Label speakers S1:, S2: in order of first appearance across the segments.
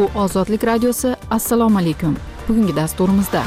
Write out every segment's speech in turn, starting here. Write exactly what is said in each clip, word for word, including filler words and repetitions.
S1: Bu Ozodlik radiosi. Assalomu alaykum. Bugungi dasturimizda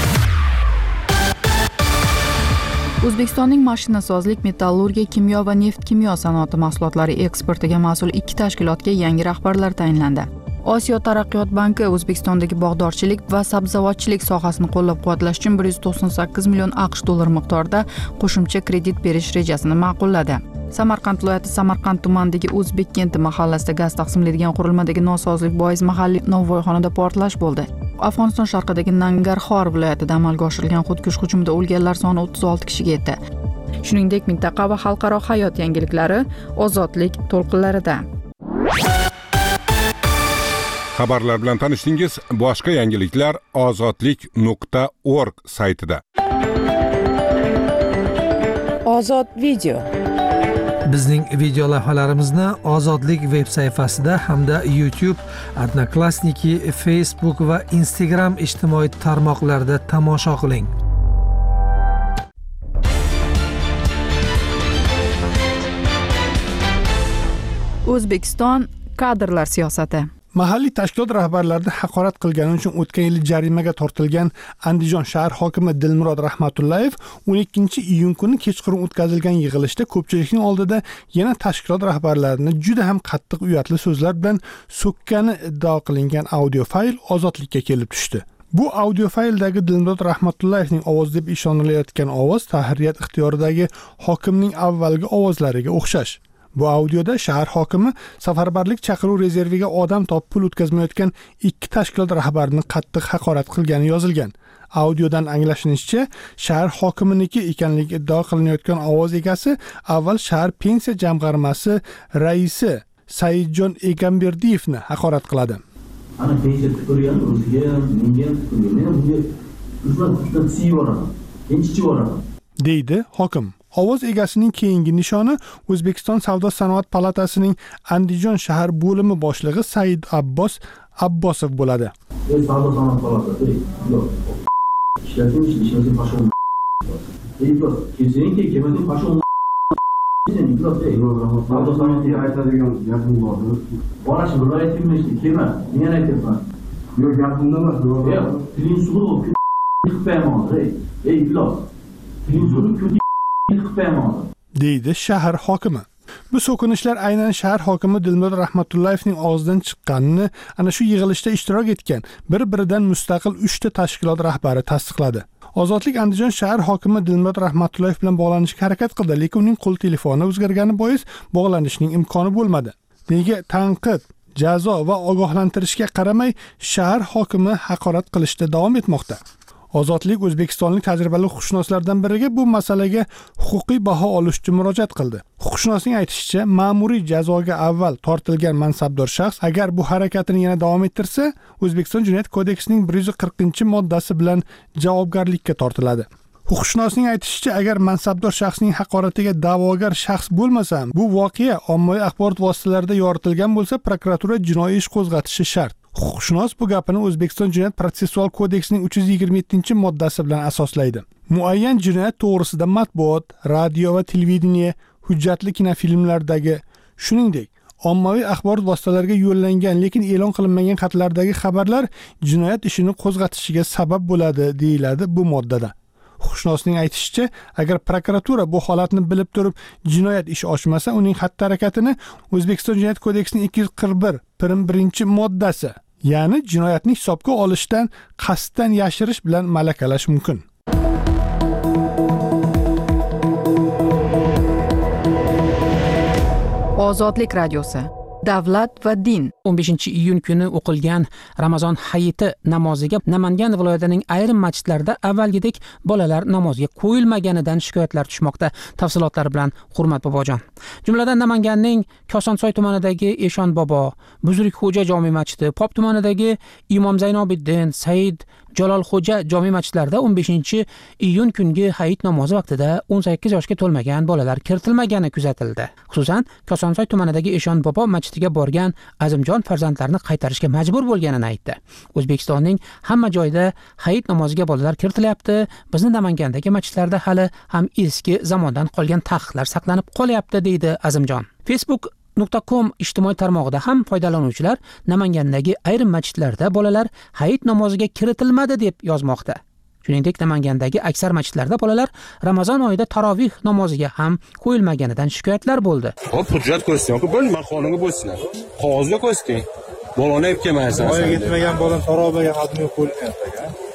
S1: O'zbekistonning mashinasozlik, metallurgiya, kimyo va neft kimyo sanoati mahsulotlari eksportiga mas'ul ikki tashkilotga yangi rahbarlar tayinlandi. Osiyo taraqqiyot banki O'zbekistondagi bog'dorchilik va sabzavotchilik sohasini qo'llab-quvvatlash uchun bir yuz to'qson sakkiz million AQSh dollari miqdorida qo'shimcha kredit berish rejasini ma'qulladi. Samarqand viloyati Samarqand tumanidagi O'zbek kenti mahallasida gaz taqsimlaydigan qurilmadagi nosozlik bois mahalliy novvoyxonada portlash bo'ldi. Afg'oniston sharqidagi Nangarxor viloyatida amalga oshirilgan xudkush hujumida o'lganlar soni o'ttiz olti kishiga yetdi. Shuningdek, mintaqa va xalqaro hayot yangiliklari Ozodlik to'lqinlarida.
S2: Xabarlar bilan tanishdingiz. Boshqa yangiliklar ozodlik nuqta org saytida.
S1: Ozod video.
S3: Bizning video lavhalarimizni Ozodlik veb sayfasida hamda YouTube, Odnoklassniki, Facebook va Instagram ijtimoiy tarmoqlarida tomosha qiling.
S1: O'zbekiston kadrlar siyosati.
S4: Mahalliy tashkilot rahbarlarini haqorat qilgani uchun o'tgan yil jarimaga tortilgan Andijon shahar hokimi Dilmurod Rahmatullayev o'n ikkinchi iyun kuni kechqurun o'tkazilgan yig'ilishda ko'pchilikning oldida yana tashkilot rahbarlarini juda ham qattiq uyatli so'zlar bilan so'kkani iddao qilingan audio fayl ozodlikka kelib tushdi. Bu audio fayldagi Dilmurod Rahmatullayevning ovozi deb ishonilayotgan ovoz tahririyat ixtiyoridagi hokimning avvalgi ovozlariga o'xshash. Bu audioda shahar hokimi safarbarlik chaqiruv rezerviga odam topib pul o'tkazmayotgan ikki tashkilot rahbarini qattiq haqorat qilgani yozilgan. Audiodan anglashinishicha, shahar hokiminiki ekanligi iddao qilinayotgan ovoz egasi avval shahar pensiya jamg'armasi raisi Saidjon Egamberdiyevni haqorat qiladi.
S5: Ana pensiya tukurgan, o'ziga, menga tukurgan. Men bunga uzman kuchdan siyvoraman. Enchichivoraman. deydi hokim. Ovoz egasining keyingi nishoni O'zbekiston Savdo sanoat palatasining Andijon shahar bo'limi boshlig'i Said Abbos Abbosov bo'ladi. Ey savdo sanoat palatasi, yo'q. Ishlating ishlasang pashon. Ey yo'q, kezinki kemading pashon. Sen iflos ey, savdo sanoatga aytadigan gapim bor. Borash viloyatimni ishni kema, men aytaman. Yo'q, gapimda emas, yo'q. Tiling sug'urib chiqmayman, ey. Ey iflos. Tiling sug'urib deydi shahar hokimi. Bu so'kinishlar aynan shahar hokimi Dilmurod Rahmatullayevning og'zidan chiqqanini ana shu yig'ilishda ishtirok etgan bir-biridan mustaqil uchta tashkilot rahbari tasdiqladi. Ozodlik Andijon shahar hokimi Dilmurod Rahmatullayev bilan bog'lanishga harakat qildi, lekin uning qo'l telefoni o'zgargani bois bog'lanishning imkoni bo'lmadi. Nega tanqid, jazo va ogohlantirishga qaramay shahar hokimi haqorat qilishda davom etmoqda. Ozodlik o'zbekistonlik tajribali huquqshunoslardan biriga bu masalaga huquqiy baho olish uchun murojaat qildi. Huquqshunosning aytishicha, ma'muriy jazoga avval tortilgan mansabdor shaxs agar bu harakatini yana davom ettirsa, O'zbekiston Jinoyat kodeksining bir yuz qirqinchi moddasi bilan javobgarlikka tortiladi. Huquqshunosning aytishicha, agar mansabdor shaxsning haqoratiga da'vogar shaxs bo'lmasa, bu voqea ommaviy axborot vositalarida yoritilgan bo'lsa, prokuratura jinoiy ish qo'zg'atishi shart. Huquqshunos bu gapini O'zbekiston Jinoyat protsessual kodeksining uch yuz yigirma yettinchi moddasi bilan asoslaydi. Muayyan jinoyat to'g'risida matbuot, radio va televideniya, hujjatli kinofilmlardagi, shuningdek, ommaviy axborot vositalariga yo'llangan lekin e'lon qilinmagan xatlardagi xabarlar jinoyat ishini qo'zg'atishiga sabab bo'ladi, deyiladi bu moddada. Huquqshunosning aytishicha, agar prokuratura bu holatni bilib turib jinoyat ishi ochmasa, uning xatti-harakatini O'zbekiston Jinoyat kodeksining ikki yuz qirq bir prim birinchi moddasi, ya'ni jinoyatni hisobga olishdan qasddan yashirish bilan malakalash mumkin.
S1: Ozodlik radiosi. Davlat va din.
S6: o'n beshinchi iyun kuni o'qilgan Ramazon hayiti namoziga Namangan viloyatining ayrim masjidlarida avvalgidek bolalar namoziga qo'yilmaganidan shikoyatlar tushmoqda. Tafsilotlar bilan Hurmat bobojon. Jumladan Namanganning Kosonsoy tumanidagi Eshon bobo, Buzrukxo'ja jome masjidi, Pop tumanidagi Imom Zaynobiddin, Said Jalolxo'ja jome masjidlarida o'n beshinchi iyun kungi hayit namozi vaqtida o'n sakkiz yoshga to'lmagan bolalar kiritilmagani kuzatildi. Xususan, Kosonsoy tumanidagi Eshon bobo masjidiga borgan Azimjon farzandlarini qaytarishga majbur bo'lganini aytdi. O'zbekistonning hamma joyida hayit namoziga bolalar kiritilyapti. Bizning Namangandagi masjidlarda hali ham eski zamondan qolgan taqiqlar saqlanib qolyapti, deydi Azimjon. Facebook nuqta com ijtimoiy tarmog'ida ham foydalanuvchilar Namangandagi ayrim masjidlarda bolalar hayit namoziga kiritilmadi deb yozmoqda. Shuningdek, Namangandagi aksar masjidlarda bolalar Ramazon oyida tarovih namoziga ham qo'yilmaganidan shikoyatlar bo'ldi.
S7: Hop, hujjat ko'rsang-ku, bo'lma, qonunga bo'lsinlar. Qog'ozga ko'rsang. Bolani olib kelmaysan.
S8: Voyaga yetmagan bolani tarobiga qadmiga qo'yilmayapti.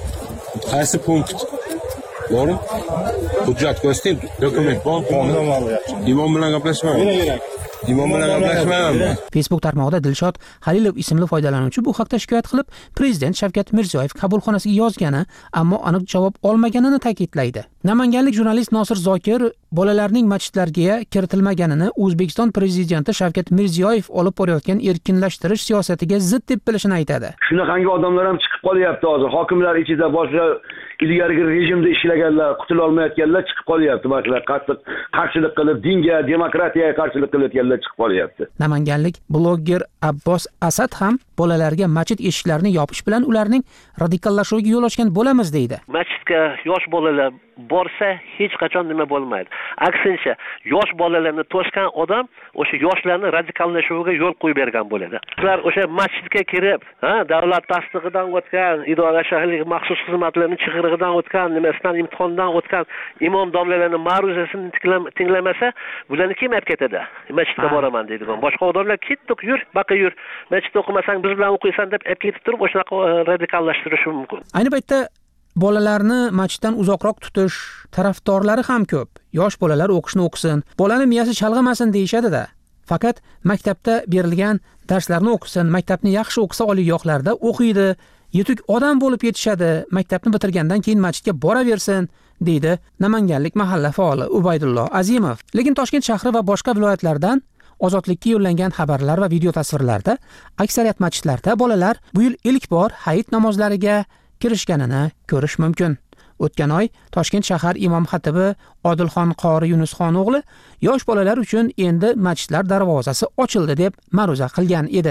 S7: Qaysi punkt? Bor? Hujjat ko'rsang, dokument bor, qonun. Imom bilan gaplashmayman. Imom bilan gaplashmayman.
S6: Facebook tarmog'ida Dilshod Halilov ismli foydalanuvchi bu haqda shikoyat qilib, Prezident Shavkat Mirziyoyev qabulxonasiga yozgani, ammo aniq javob olmaganini ta'kidlaydi. Namanganlik jurnalist Nosir Zokir bolalarning masjidlarga kiritilmaganini O'zbekiston Prezidenti Shavkat Mirziyoyev olib borayotgan erkinlashtirish siyosatiga zid deb bilishini aytadi.
S9: Shunaqangi odamlar ham chiqib qolyapti hozir. Hokimlar ichida boshqa ilgarigi rejimda ishlaganlar, qutula olmayotganlar chiqib qolyapti. Masalan, qattiq qarshilik qilib, dinga, demokratiyaga qarshilik qilayotganlar chiqib qolyapti.
S6: Namanganlik blogger Abbos Asad ham bolalarga masjid eshiklarini yopish bilan ularning radikallashuviga yo'l ochgan bo'lamiz deydi.
S10: Masjidga yosh bolalar borsa hech qachon nima bo'lmaydi. Aksincha, yosh bolalarni to'sgan odam o'sha yoshlarni radikallashuviga yo'l qo'yib bergan bo'ladi. Ular o'sha masjidga kirib, ha, davlat tasdig'idan o'tgan, idora shaharlik maxsus xizmatlarning chig'irig'idan o'tgan, nimasidan imtihondan o'tgan imom domlalarning ma'ruzasini tinglamasa, bularni kim olib ketadi? Masjidga boraman deydigan. Boshqa odamlar ketdik, yur, baqa yur. Masjidda o'qimasang biz bilan o'qiysan deb olib ketib turib, o'shanaqa radikallashtirishi mumkin.
S6: Ayni paytda bolalarni masjiddan uzoqroq tutish tarafdorlari ham ko'p. Yosh bolalar o'qishni o'qisin, bolani miyasi chalg'amasin deyishadi-da. Faqat maktabda berilgan darslarni o'qisin, maktabni yaxshi o'qisa oliygohlarda o'qiydi, yetuk odam bo'lib yetishadi, maktabni bitirgandan keyin masjidga boraversin, deydi Namanganlik mahalla faoli Ubaydullo Azimov. Lekin Toshkent shahri va boshqa viloyatlardan Ozodlikka yo'llangan xabarlar va video tasvirlarda aksariyat masjidlarda bolalar bu yil ilk bor hayit namozlariga kirishganini ko'rish mumkin. O'tgan oy Toshkent shahar imom xatibi Odilxon Qori Yunusxon o'g'li yosh bolalar uchun endi masjidlar darvozasi ochildi deb ma'ruza qilgan edi.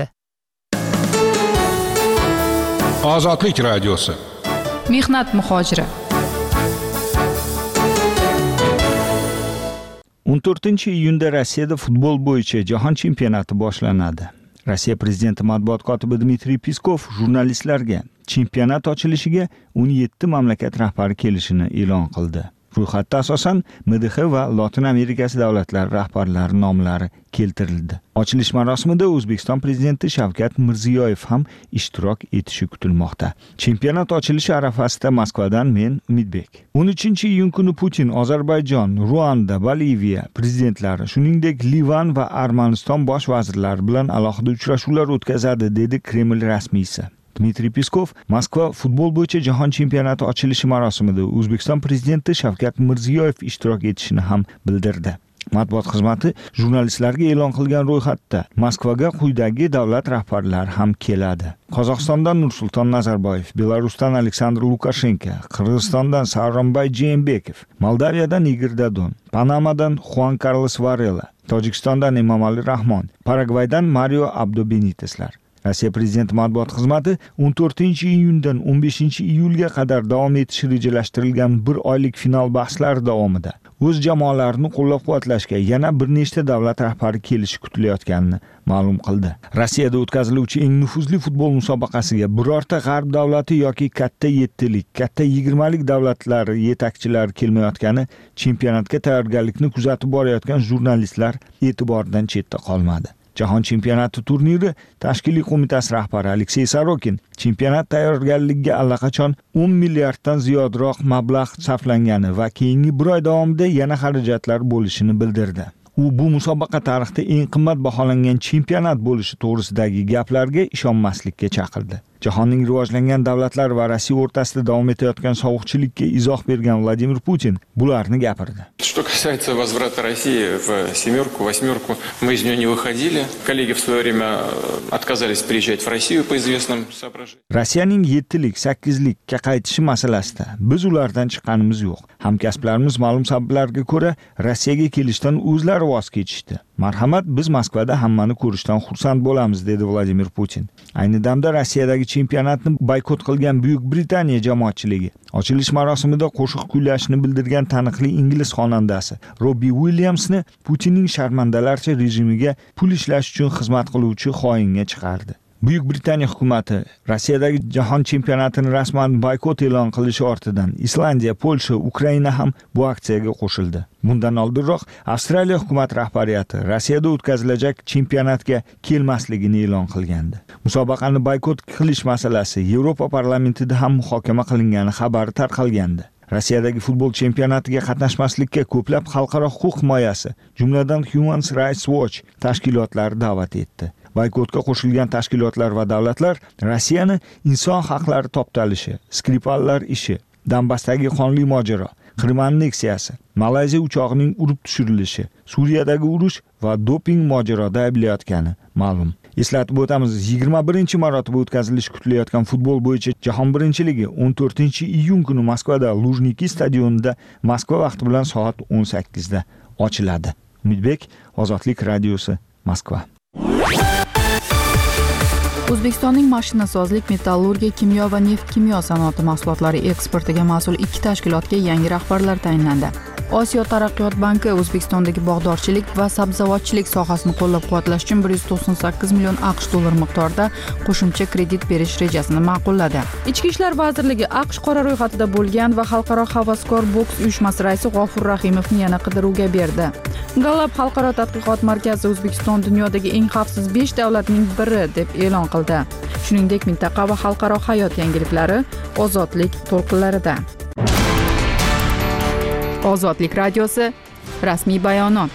S2: Ozodlik radiosi.
S1: Mehnat muhojiri.
S11: o'n to'rtinchi iyunda Rossiyada futbol bo'yicha jahon chempionati boshlanadi. Rossiya prezidenti matbuot kotibi Dmitriy Peskov jurnalistlarga chempionat ochilishiga o'n yetti mamlakat rahbari kelishini e'lon qildi. Ro'yxatda asosan M D H va Lotin Amerikasi davlatlari rahbarlari nomlari keltirildi. Ochilish marosimida O'zbekiston prezidenti Shavkat Mirziyoyev ham ishtirok etishi kutilmoqda. Chempionat ochilishi arafasida Moskvadan men Umidbek. o'n uchinchi iyun kuni Putin Ozarbayjon, Ruanda, Boliviya prezidentlari, shuningdek Livan va Armaniston bosh vazirlari bilan alohida uchrashuvlar o'tkazadi, dedi Kreml rasmiysi. Dmitriy Peskov Moskva futbol bo'yicha jahon chempionati ochilishi marosimida O'zbekiston prezidenti Shavkat Mirziyoyev ishtirok etishini ham bildirdi. Matbuot xizmati jurnalistlarga e'lon qilgan ro'yxatda Moskvaga quyidagi davlat rahbarlari ham keladi. Qozog'istondan Nursulton Nazarboyev, Belarusdan Aleksandr Lukashenko, Qirg'izistondan Sooronbay Jeenbekov, Moldaviyadan Igor Dodon, Panamadan Juan Carlos Varela, Tojikistondan Emomali Rahmon, Paragvaydan Mario Abdo Beniteslar. Rossiya prezidenti matbuot xizmati o'n to'rtinchi iyundan o'n beshinchi iyulga qadar davom etishi rejalashtirilgan bir oylik final bahslari davomida o'z jamoalarini qo'llab-quvvatlashga yana bir nechta davlat rahbari kelishi kutilayotganini ma'lum qildi. Rossiyada o'tkaziluvchi eng nufuzli futbol musobaqasiga birorta g'arb davlati yoki katta yettilik, katta yigirmalik davlatlari yetakchilari kelmayotgani chempionatga tayyorgarlikni kuzatib borayotgan jurnalistlar e'tiboridan chetda qolmadi. Jahon chempionati turniri tashkiliy qo'mitasi rahbari Aleksey Sorokin chempionat tayyorgarligiga allaqachon o'n milliarddan ziyodroq mablag' sarflangani va keyingi bir oy davomida yana xarajatlar bo'lishini bildirdi. U bu musobaqa tarixida eng qimmat baholangan chempionat bo'lishi to'g'risidagi gaplarga ishonmaslikka chaqirdi. Jahonning rivojlangan davlatlari va Rossiya o'rtasida davom etayotgan sovuqchilikka izoh bergan Vladimir Putin bularni gapirdi.
S12: Что касается возврата России в семерку, восьмерку, мы из нее не выходили. Коллеги в свое время отказались приезжать в Россию по известным соображениям.
S11: Rossiyaning yettilik, sakkizlikka qaytishi masalasida biz ulardan chiqqanimiz yo'q. Hamkasblarimiz ma'lum sabablarga ko'ra Rossiyaga kelishdan o'zlari voz kechishdi. Marhamat, biz Moskvada hammani ko'rishdan xursand bo'lamiz, dedi Vladimir Putin. Ayni damda Rossiyadagi chempionatni boykot qilgan Buyuk Britaniya jamoatchiligi. Ochilish marosimida qo'shiq kuylashni bildirgan taniqli ingliz xonandasi Robbie Williamsni Putinning sharmandalarcha rejimiga pul ishlash uchun xizmat qiluvchi xoinga chiqardi. Buyuk Britaniya hukumati Rossiyadagi jahon chempionatini rasman boykot e'lon qilishi ortidan Islandiya, Polsha, Ukraina ham bu aksiyaga qo'shildi. Bundan oldinroq Avstraliya hukumat rahbariyati Rossiyada o'tkazilajak chempionatga kelmasligini e'lon qilgandi. Musobaqani boykot qilish masalasi Yevropa parlamentida ham muhokama qilingani xabari tarqalgandi. Rossiyadagi futbol chempionatiga qatnashmaslikka ko'plab xalqaro huquq himoyasi, jumladan Human Rights Watch tashkilotlari da'vat etdi. Boykotga qo'shilgan tashkilotlar va davlatlar Rossiyani inson haqlari toptalishi, Skripallar ishi, Donbassdagi qonli mojaro, Qrim anneksiyasi, Malayziya uchoqning urib tushirilishi, Suriyadagi urush va doping mojaroda ayblayotgani ma'lum. Eslatib o'tamiz, yigirma birinchi marotaba o'tkazilishi kutilayotgan futbol bo'yicha jahon birinchiligi o'n to'rtinchi iyun kuni Moskvada Lujniki stadionida Moskva vaqti bilan soat o'n sakkizda ochiladi. Umidbek, Ozodlik radiosi, Moskva.
S1: O'zbekistonning mashinasozlik, metallurgiya, kimyo va neft kimyo sanoati mahsulotlari eksportiga mas'ul ikki tashkilotga yangi rahbarlar tayinlandi. Osiyo taraqqiyot banki O'zbekistondagi bog'dorchilik va sabzavotchilik sohasini qo'llab-quvvatlash uchun bir yuz to'qson sakkiz million AQSh dollari miqdorida qo'shimcha kredit berish rejasini ma'qulladi. Ichki ishlar vazirligi AQSh qora ro'yxatida bo'lgan va xalqaro havaskor boks uyushmasi raisi G'ofur Rahimovni yana qidiruvga berdi. Gallup xalqaro tadqiqot markazi O'zbekiston dunyodagi eng xavfsiz besh davlatning biri deb e'lon qildi. Shuningdek, mintaqa va xalqaro hayot yangiliklari Ozodlik to'lqinlarida. Ozodlik radiosi rasmiy bayonot.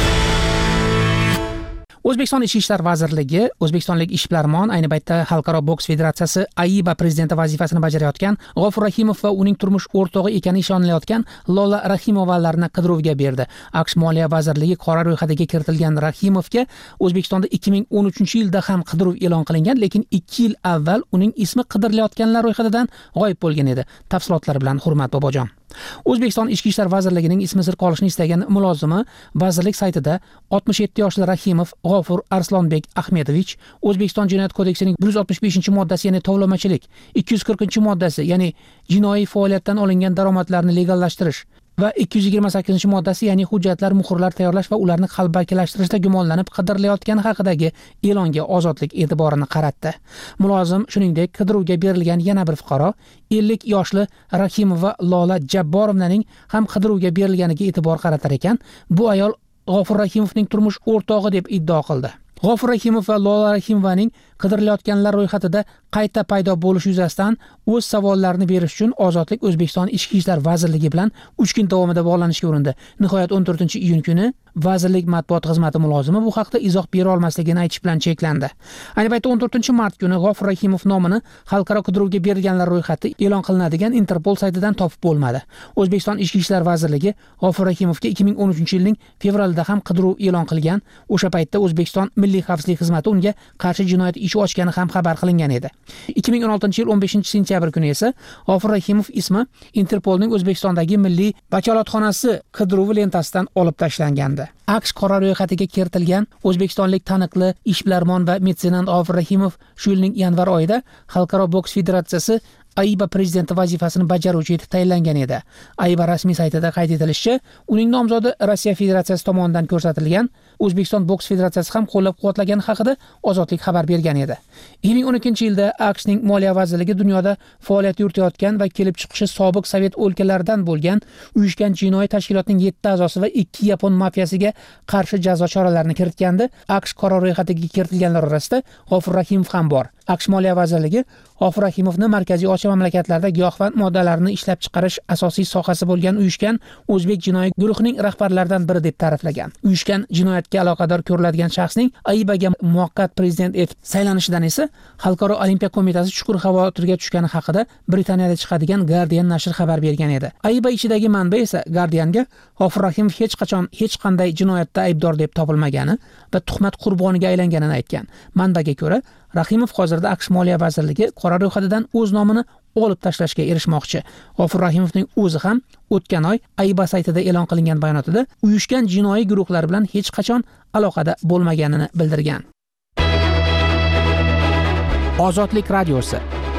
S6: O'zbekiston Ichki ishlar vazirligi O'zbekistonlik ishbilarmon, ayni paytda Xalqaro boks federatsiyasi A I B A prezidenti vazifasini bajarayotgan G'ofur Rahimov va uning turmush o'rtog'i ekani ishonilayotgan Lola Rahimovalarni qidiruvga berdi. AQSh Moliya vazirligi qora ro'yxatiga kiritilgan Rahimovga O'zbekistonda ikki ming o'n uchinchi yilda ham qidiruv e'lon qilingan, lekin ikki yil avval uning ismi qidirilayotganlar ro'yxatidan g'oyib bo'lgan edi. Tafsilotlar bilan Hurmat Bobojon. O'zbekiston Ichki ishlar vazirligining ismi sir qolishini istagan mulozimi vazirlik saytida oltmish yetti yoshli Rahimov G'ofur Arslonbek Ahmedovich O'zbekiston Jinoyat kodeksining bir yuz oltmish beshinchi moddasi, ya'ni tovlamachilik, ikki yuz qirqinchi moddasi, ya'ni jinoiy faoliyatdan olingan daromadlarni legallashtirish va ikki yuz yigirma sakkizinchi moddasi, ya'ni hujjatlar, muhrlar tayyorlash va ularni qalbakilashtirishda gumonlanib qidirilayotgani haqidagi e'longa Ozodlik e'tiborini qaratdi. Mulozim shuningdek qidiruvga berilgan yana bir fuqaro ellik yoshli Rahimova Lola Jabborovnaning ham qidiruvga berilganiga e'tibor qaratar ekan, bu ayol G'ofur Rahimovning turmush o'rtog'i deb iddao qildi. G'ofur Rahimov va Lola Rahimovaning qidirilayotganlar ro'yxatida qayta paydo bo'lish yuzasidan o'z savollarini berish uchun Ozodlik O'zbekiston Ichki ishlar vazirligi bilan uch kun davomida bog'lanishga urindi. Nihoyat o'n to'rtinchi iyun kuni vazirlik matbuot xizmati mulozimi bu haqda izoh bera olmasligini aytish bilan cheklandi. Ayni paytda o'n to'rtinchi mart kuni G'ofur Rahimov nomini xalqaro qidiruvga berilganlar ro'yxati e'lon qilinadigan Interpol saytidan topib bo'lmadi. O'zbekiston Ichki ishlar vazirligi G'ofur Rahimovga ikki ming o'n uchinchi yilning fevralida ham qidiruv e'lon qilgan. O'sha paytda O'zbekiston Milliy xavfsizlik xizmati unga qarshi jinoyat ishi ochgani ham xabar qilingan edi. ikki ming o'n oltinchi yil o'n beshinchi sentyabr kuni esa G'ofur Rahimov ismi Interpolning O'zbekistondagi milliy vakolatxonasi qidiruvi lentasidan olib tashlangandi. AQSh qora ro'yxatiga kiritilgan o'zbekistonlik taniqli ishbilarmon va metsenant G'ofur Rahimov shu yilning yanvar oyida Xalqaro boks federatsiyasi A I B A prezidenti vazifasini bajaruvchi etib tayinlangan edi. A I B A rasmiy saytida qayd etilishicha, uning nomzodi Rossiya Federatsiyasi tomonidan ko'rsatilgan, O'zbekiston boks federatsiyasi ham qo'llab-quvvatlagani haqida Ozodlik xabar bergan edi. ikki ming o'n ikkinchi yilda AQShning Moliya vazirligi dunyoda faoliyat yuritayotgan va kelib chiqishi sobiq Sovet o'lkalaridan bo'lgan uyushgan jinoiy tashkilotning yetti a'zosi va ikki yapon mafiyasiga qarshi jazo choralarini kiritgandi. AQSh qora ro'yxatiga kiritilganlar orasida G'ofur Rahimov ham bor. AQSh Moliya vazirligi G'ofur Rahimovni Markaziy Osiyo mamlakatlarida giyohvand moddalarni ishlab chiqarish asosiy sohasi bo'lgan uyushgan o'zbek jinoiy guruhining rahbarlaridan biri deb ta'riflagan. Uyushgan jinoyatga aloqador ko'riladigan shaxsning A I B Aga muvaqqat prezident etib saylanishidan esa Xalqaro olimpiya qo'mitasi chuqur xavotirga tushgani haqida Britaniyada chiqadigan Guardian nashri xabar bergan edi. A I B A ichidagi manba esa Guardianga G'ofur Rahimov hech qachon hech qanday jinoyatda aybdor deb topilmagani va tuhmat qurboniga aylanganini aytgan. Manbaga ko'ra, Rahimov hozirda AQSh Moliya vazirligi qora ro'yxatidan o'z nomini olib tashlashga erishmoqchi. G'ofur Rahimovning o'zi ham o'tgan oy A I B A saytida e'lon qilingan bayonotida uyushgan jinoiy guruhlar bilan hech qachon aloqada bo'lmaganini bildirgan. Ozodlik radiosi.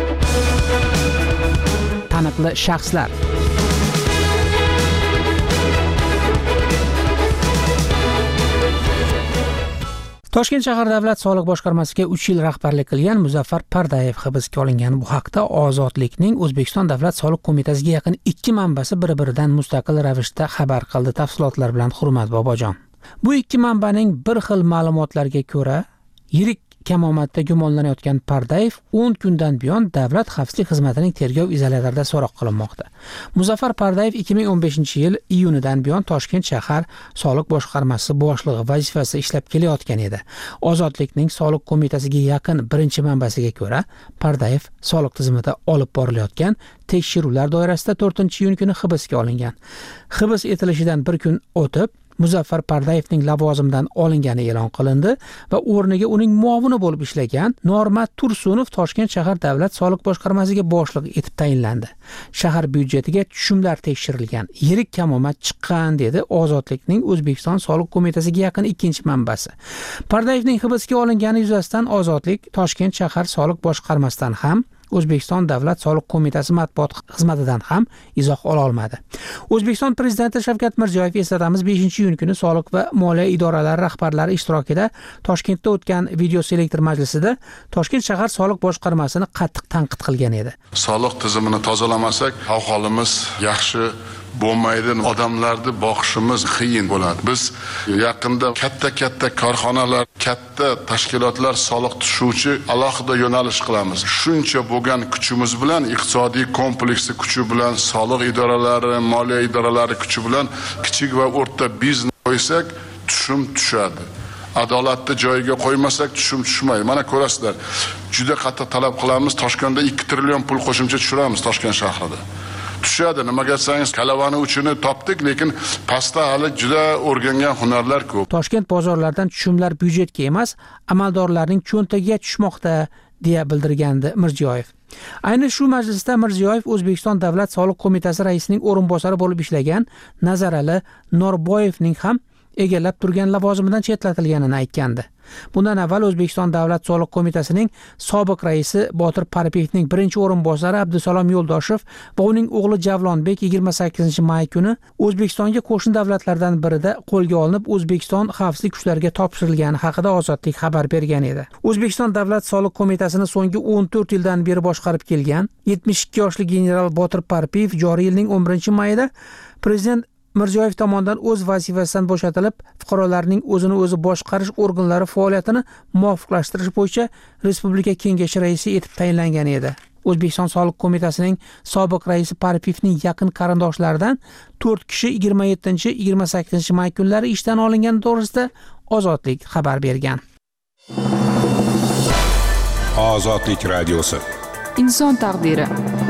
S6: Taniqli shaxslar. Toshkent shahar davlat soliq boshqarmasiga uch yil rahbarlik qilgan Muzaffar Pardayev hibsga olingan. Bu haqda Ozodlikning O'zbekiston davlat soliq qo'mitasiga yaqin ikki manbasi bir-biridan mustaqil ravishda xabar qildi. Tafsilotlar bilan Hurmat Bobojon. Bu ikki manbaning bir xil ma'lumotlarga ko'ra, yirik kamomatda gumonlanayotgan Pardayev o'n kundan buyon Davlat xavfsizlik xizmatining tergov izolyatorida so'roq qilinmoqda. Muzaffar Pardayev ikki ming o'n beshinchi yil iyunidan buyon Toshkent shahar soliq boshqarmasi boshlig'i vazifasida ishlab kelayotgan edi. Ozodlikning soliq qo'mitasiga yaqin birinchi manbasiga ko'ra, Pardayev soliq tizimida olib borilayotgan tekshiruvlar doirasida to'rtinchi iyun kuni hibsga olingan. Hibs etilishidan bir kun o'tib, Muzaffar Pardayevning lavozimidan olingani e'lon qilindi va o'rniga uning muovini bo'lib ishlagan Normat Tursunov Toshkent shahar davlat soliq boshqarmasiga boshliq etib tayinlandi. Shahar byudjetiga tushumlar tekshirilgan, yirik kamomat chiqqan dedi Ozodlikning O'zbekiston soliq qo'mitasiga yaqin ikkinchi manbasi. Pardayevning hibsga olingani yuzasidan Ozodlik Toshkent shahar soliq boshqarmasidan ham O'zbekiston davlat soliq qo'mitasi matbuot xizmatidan ham izoh ola olmadi. O'zbekiston prezidenti Shavkat Mirziyoyev eslatamiz beshinchi iyun kuni soliq va moliya idoralari rahbarlari ishtirokida Toshkentda o'tgan video selektor majlisida Toshkent shahar soliq boshqarmasini qattiq tanqid qilgan edi.
S13: Soliq tizimini tozalamasak, ahvolimiz yaxshi bo'lmaydi, odamlarni boqishimiz qiyin bo'ladi. Biz yaqinda katta-katta korxonalar, katta tashkilotlar soliq tushuvchi alohida yo'nalish qilamiz. Shuncha bo'lgan kuchimiz bilan, iqtisodiy kompleksi kuchi bilan, soliq idoralari, moliya idoralari kuchi bilan kichik va o'rta biznes qo'ysak, tushum tushadi. Adolatni joyiga qo'ymasak tushum tushmaydi. Mana ko'rasizlar, juda qattiq talab qilamiz. Toshkentda ikki trillion pul qo'shimcha tushiramiz Toshkent shahrida. Tushadi. Nimaga desangiz, kalavani uchini topdik, lekin pastda hali juda o'rgangan hunarlar ko'p.
S6: Toshkent bozorlaridan tushumlar byudjetga emas, amaldorlarning cho'ntagiga tushmoqda, deya bildirgandi Mirziyoyev. Ayni shu majlisda Mirziyoyev O'zbekiston davlat soliq qo'mitasi raisining o'rinbosari bo'lib ishlagan Nazarali Norboyevning ham egallab turgan lavozimidan chetlatilganini aytgandi. Bundan avval O'zbekiston davlat soliq qo'mitasining sobiq raisi Botir Parpiyevning birinchi o'rinbosari Abdusalom Yo'ldoshev va uning o'g'li Javlonbek yigirma sakkizinchi may kuni O'zbekistonga qo'shni davlatlardan birida qo'lga olinib, O'zbekiston xavfsizlik kuchlariga topshirilgani haqida Ozodlik xabar bergan edi. O'zbekiston davlat soliq qo'mitasini so'nggi o'n to'rt yildan beri boshqarib kelgan yetmish ikki yoshli general Botir Parpiyev joriy yilning o'n birinchi mayida prezident Mirziyoyev tomonidan o'z vazifasidan bo'shatilib, fuqarolarning o'zini o'zi boshqarish organlari faoliyatini muvofiqlashtirish bo'yicha Respublika Kengashi raisi etib tayinlangan edi. O'zbekiston soliq qo'mitasining sobiq raisi Parpiyevning yaqin qarindoshlaridan to'rt kishi yigirma yettinchi yigirma sakkizinchi may kunlari ishdan olingani to'g'risida Ozodlik xabar bergan.
S2: Ozodlik radiosi.
S1: Inson taqdiri.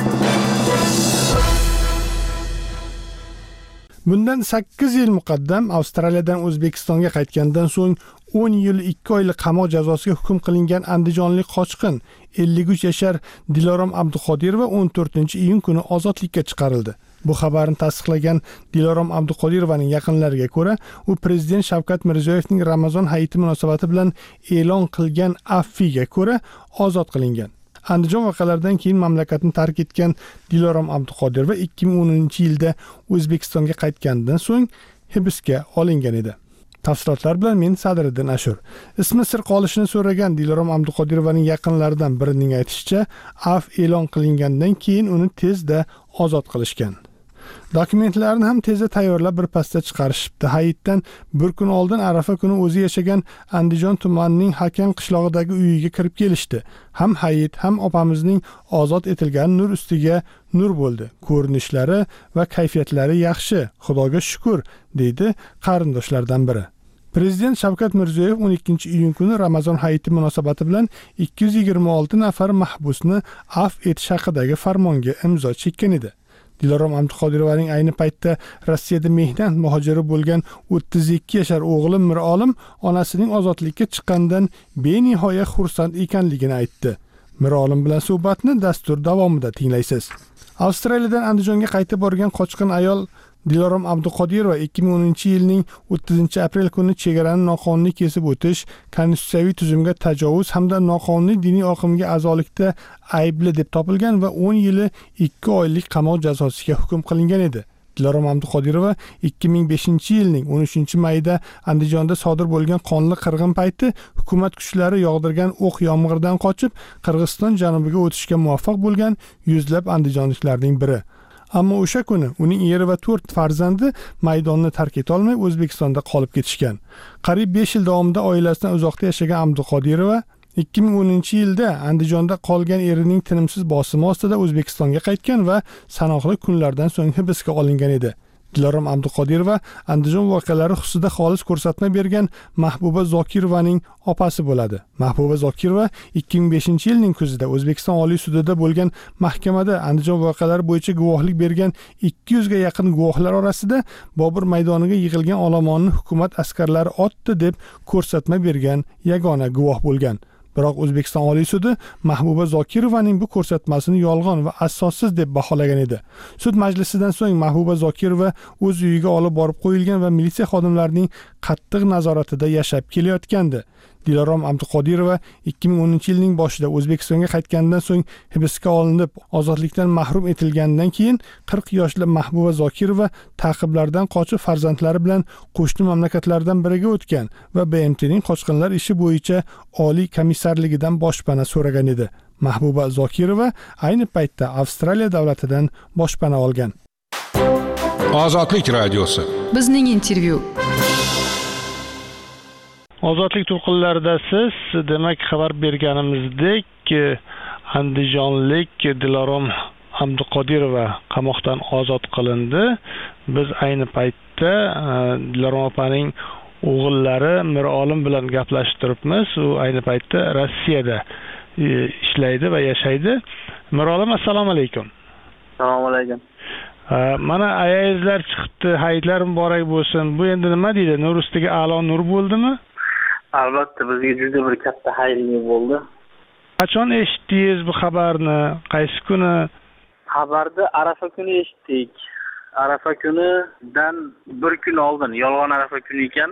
S4: Bundan sakkiz yil muqaddam Avstraliyadan O'zbekistonga qaytgandan so'ng o'n yil ikki oylik qamoq jazosiga hukm qilingan andijonlik qochqin ellik uch yashar Dilorom Abduqodirova o'n to'rtinchi iyun kuni ozodlikka chiqarildi. Bu xabarni tasdiqlagan Dilorom Abduqodirovaning yaqinlariga ko'ra, u prezident Shavkat Mirziyoyevning Ramazon hayiti munosabati bilan e'lon qilgan affiga ko'ra ozod qilingan. Andijon voqealaridan keyin mamlakatni tark etgan Dilorom Abduqodirova ikki ming o'ninchi yilda O'zbekistonga qaytgandan so'ng hibsga olingan edi. Tafsilotlar bilan men Sadriddin Ashur. Ismi sir qolishini so'ragan Dilorom Abduqodirovaning yaqinlaridan birining aytishicha, af e'lon qilingandan keyin uni tezda ozod qilishgan. Dokumentlarni ham tezda tayyorlab bir pasda chiqarishibdi. Hayitdan bir kun oldin Arafa kuni o'zi yashagan Andijon tumanining Hakan qishlog'idagi uyiga kirib kelishdi. Ham hayit, ham opamizning ozod etilgan nur ustiga nur bo'ldi. Ko'rinishlari va kayfiyatlari yaxshi, Xudoga shukr, deydi qarindoshlardan biri. Prezident Shavkat Mirziyoyev o'n ikkinchi iyun kuni Ramazon hayiti munosabati bilan ikki yuz yigirma olti nafar mahbusni afv etish haqidagi farmonga imzo chekkan edi. Dilorom Abduqodirovaning ayni paytda Rossiyada mehnat muhojiri bo'lgan o'ttiz ikki yashar o'g'li Mirolim onasining ozodlikka chiqqandan benihoya xursand ekanligini aytdi. Mirolim bilan suhbatni dastur davomida tinglaysiz. Avstraliyadan Andijonga qaytib borgan qochqin ayol Dilorom Abduqodirova ikki ming o'ninchi yilning o'ttizinchi aprel kuni chegarani noqonuniy kesib o'tish, konstitutsiyaviy tuzumga tajovuz hamda noqonuniy diniy oqimga a'zolikda aybli deb topilgan va o'n yili ikki oylik qamoq jazosiga hukm qilingan edi. Dilorom Abduqodirova ikki ming beshinchi yilning o'n uchinchi mayida Andijonda sodir bo'lgan qonli qirg'in payti hukumat kuchlari yog'dirgan o'q yomg'irdan qochib Qirg'iziston janubiga o'tishga muvaffaq bo'lgan yuzlab andijonliklarning biri. Ammo o'sha kuni uning eri va to'rt farzandi maydonni tark eta olmay O'zbekistonda qolib ketishgan. Qariyb besh yil davomida oilasidan uzoqda yashagan Abduqodirova ikki ming o'ninchi yilda Andijonda qolgan erining tinimsiz bosimi ostida O'zbekistonga qaytgan va sanoqli kunlardan so'ng hibsga olingan edi. Dilorom Abduqodirova Andijon voqealari xususida xolis ko'rsatma bergan Mahbuba Zokirovaning opasi bo'ladi. Mahbuba Zokirova ikki ming beshinchi yilning kuzida O'zbekiston Oliy sudida bo'lgan mahkamada Andijon voqealari bo'yicha guvohlik bergan ikki yuzga yaqin guvohlar orasida Bobur maydoniga yig'ilgan olomonni hukumat askarlari otdi deb ko'rsatma bergan yagona guvoh bo'lgan. Biroq O'zbekiston Oliy sudi Mahbuba Zokirovaning bu ko'rsatmasini yolg'on va asossiz deb baholagan edi. Sud majlisidan so'ng Mahbuba Zokirova o'z uyiga olib borib qo'yilgan va militsiya xodimlarining qattiq nazoratida yashab kelayotgandi. Dilorom Abduqodirova ikki ming o'ninchi yilning boshida O'zbekistonga qaytgandan so'ng hibsga olinib, ozodlikdan mahrum etilgandan keyin qirq yoshli Mahbuba Zokirova ta'qiblardan qochib farzandlari bilan qo'shni mamlakatlardan biriga o'tgan va B M T'ning qochqinlar ishi bo'yicha Oliy komissarligidan boshpana so'ragan edi. Mahbuba Zokirova ayni paytda Avstraliya davlatidan boshpana olgan.
S2: Ozodlik radiosi.
S1: Bizning intervyu.
S4: Ozodlik to'lqinlarida siz demak xabar berganimizdek Andijonlik Dilorom Abduqodirova qamoqdan ozod qilindi. Biz ayni paytda Dilorom opaning o'g'illari Mirolim bilan gaplashib turibmiz. U ayni paytda Rossiyada ishlaydi va yashaydi. Mirolim, assalomu alaykum.
S14: Assalomu alaykum.
S4: Mana ayazlar chiqibdi, hayitlar muborak bo'lsin. Bu endi nima deydi? Nur ustiga a'lo nur bo'ldimi?
S14: Albatta, bizga juda bir katta xayrli bo'ldi.
S4: Qachon eshitdingiz bu xabarni? Qaysi kuni?
S14: Xabarni Arafa kuni eshitdik. Arafa kunidan bir kun oldin, yolg'on Arafa kuni ekan,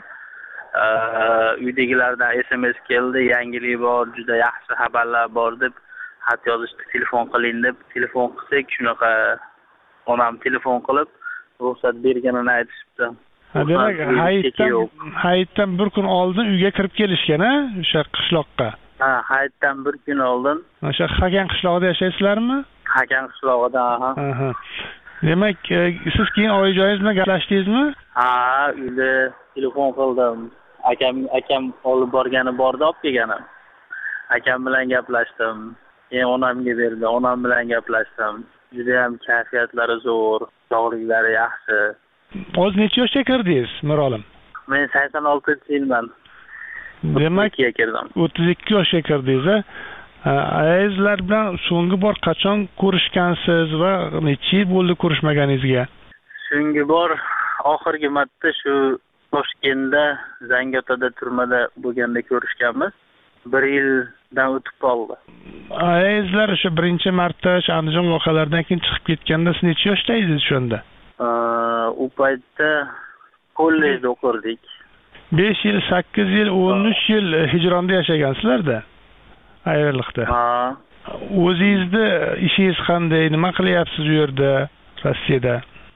S14: uydagilardan S M S keldi, yangilik bor, juda yaxshi xabarlar bor deb xat yozishdi, telefon qiling deb. Telefon qilsak, shunaqa onam telefon qilib ruxsat berganini aytishibdi.
S4: Demak, hayitdan hayitdan bir kun oldin uyga kirib kelishgan, ha, o'sha qishloqqa.
S14: Ha, hayitdan bir kun oldin.
S4: O'sha Hakan qishlog'ida yashaysizlarmi?
S14: Hakan qishlog'ida, ha.
S4: Aha. Demak, siz keyin oyijoyingiz bilan gaplashdingizmi?
S14: Ha, uyda telefon qildim. Akam akam olib borgani bordi, olib kelgani. Akam bilan gaplashdim. Keyin onamga berdi, onam bilan gaplashdim. Juda ham kayfiyatlari zo'r, sog'liklari yaxshi.
S4: O'z necha yoshga kirdingiz, Mirolim?
S14: Men sakson oltinchi yilman.
S4: Demak, o'ttiz ikki yoshga kirdingiz, a? Ayazlar bilan so'nggi bor qachon ko'rishgansiz va necha yil bo'ldi ko'rishmaganingizga?
S14: So'nggi bor oxirgi marta shu Toshkentda Zangiotada turmada bo'lganda ko'rishganmiz. bir yildan o'tib qoldi.
S4: Ayazlar o'sha birinchi marta o'sha Andijon voqealaridan keyin chiqib ketganda siz necha yoshda edingiz shunda?
S14: U paytda kollejda o'qirdik.
S4: besh yil, sakkiz yil, o'n uch yil hijronda yashagansizlar-da. Ayriliqda.
S14: Ha.
S4: O'zingizni ishingiz qanday? Nima qilyapsiz u yerda, Rossiyada?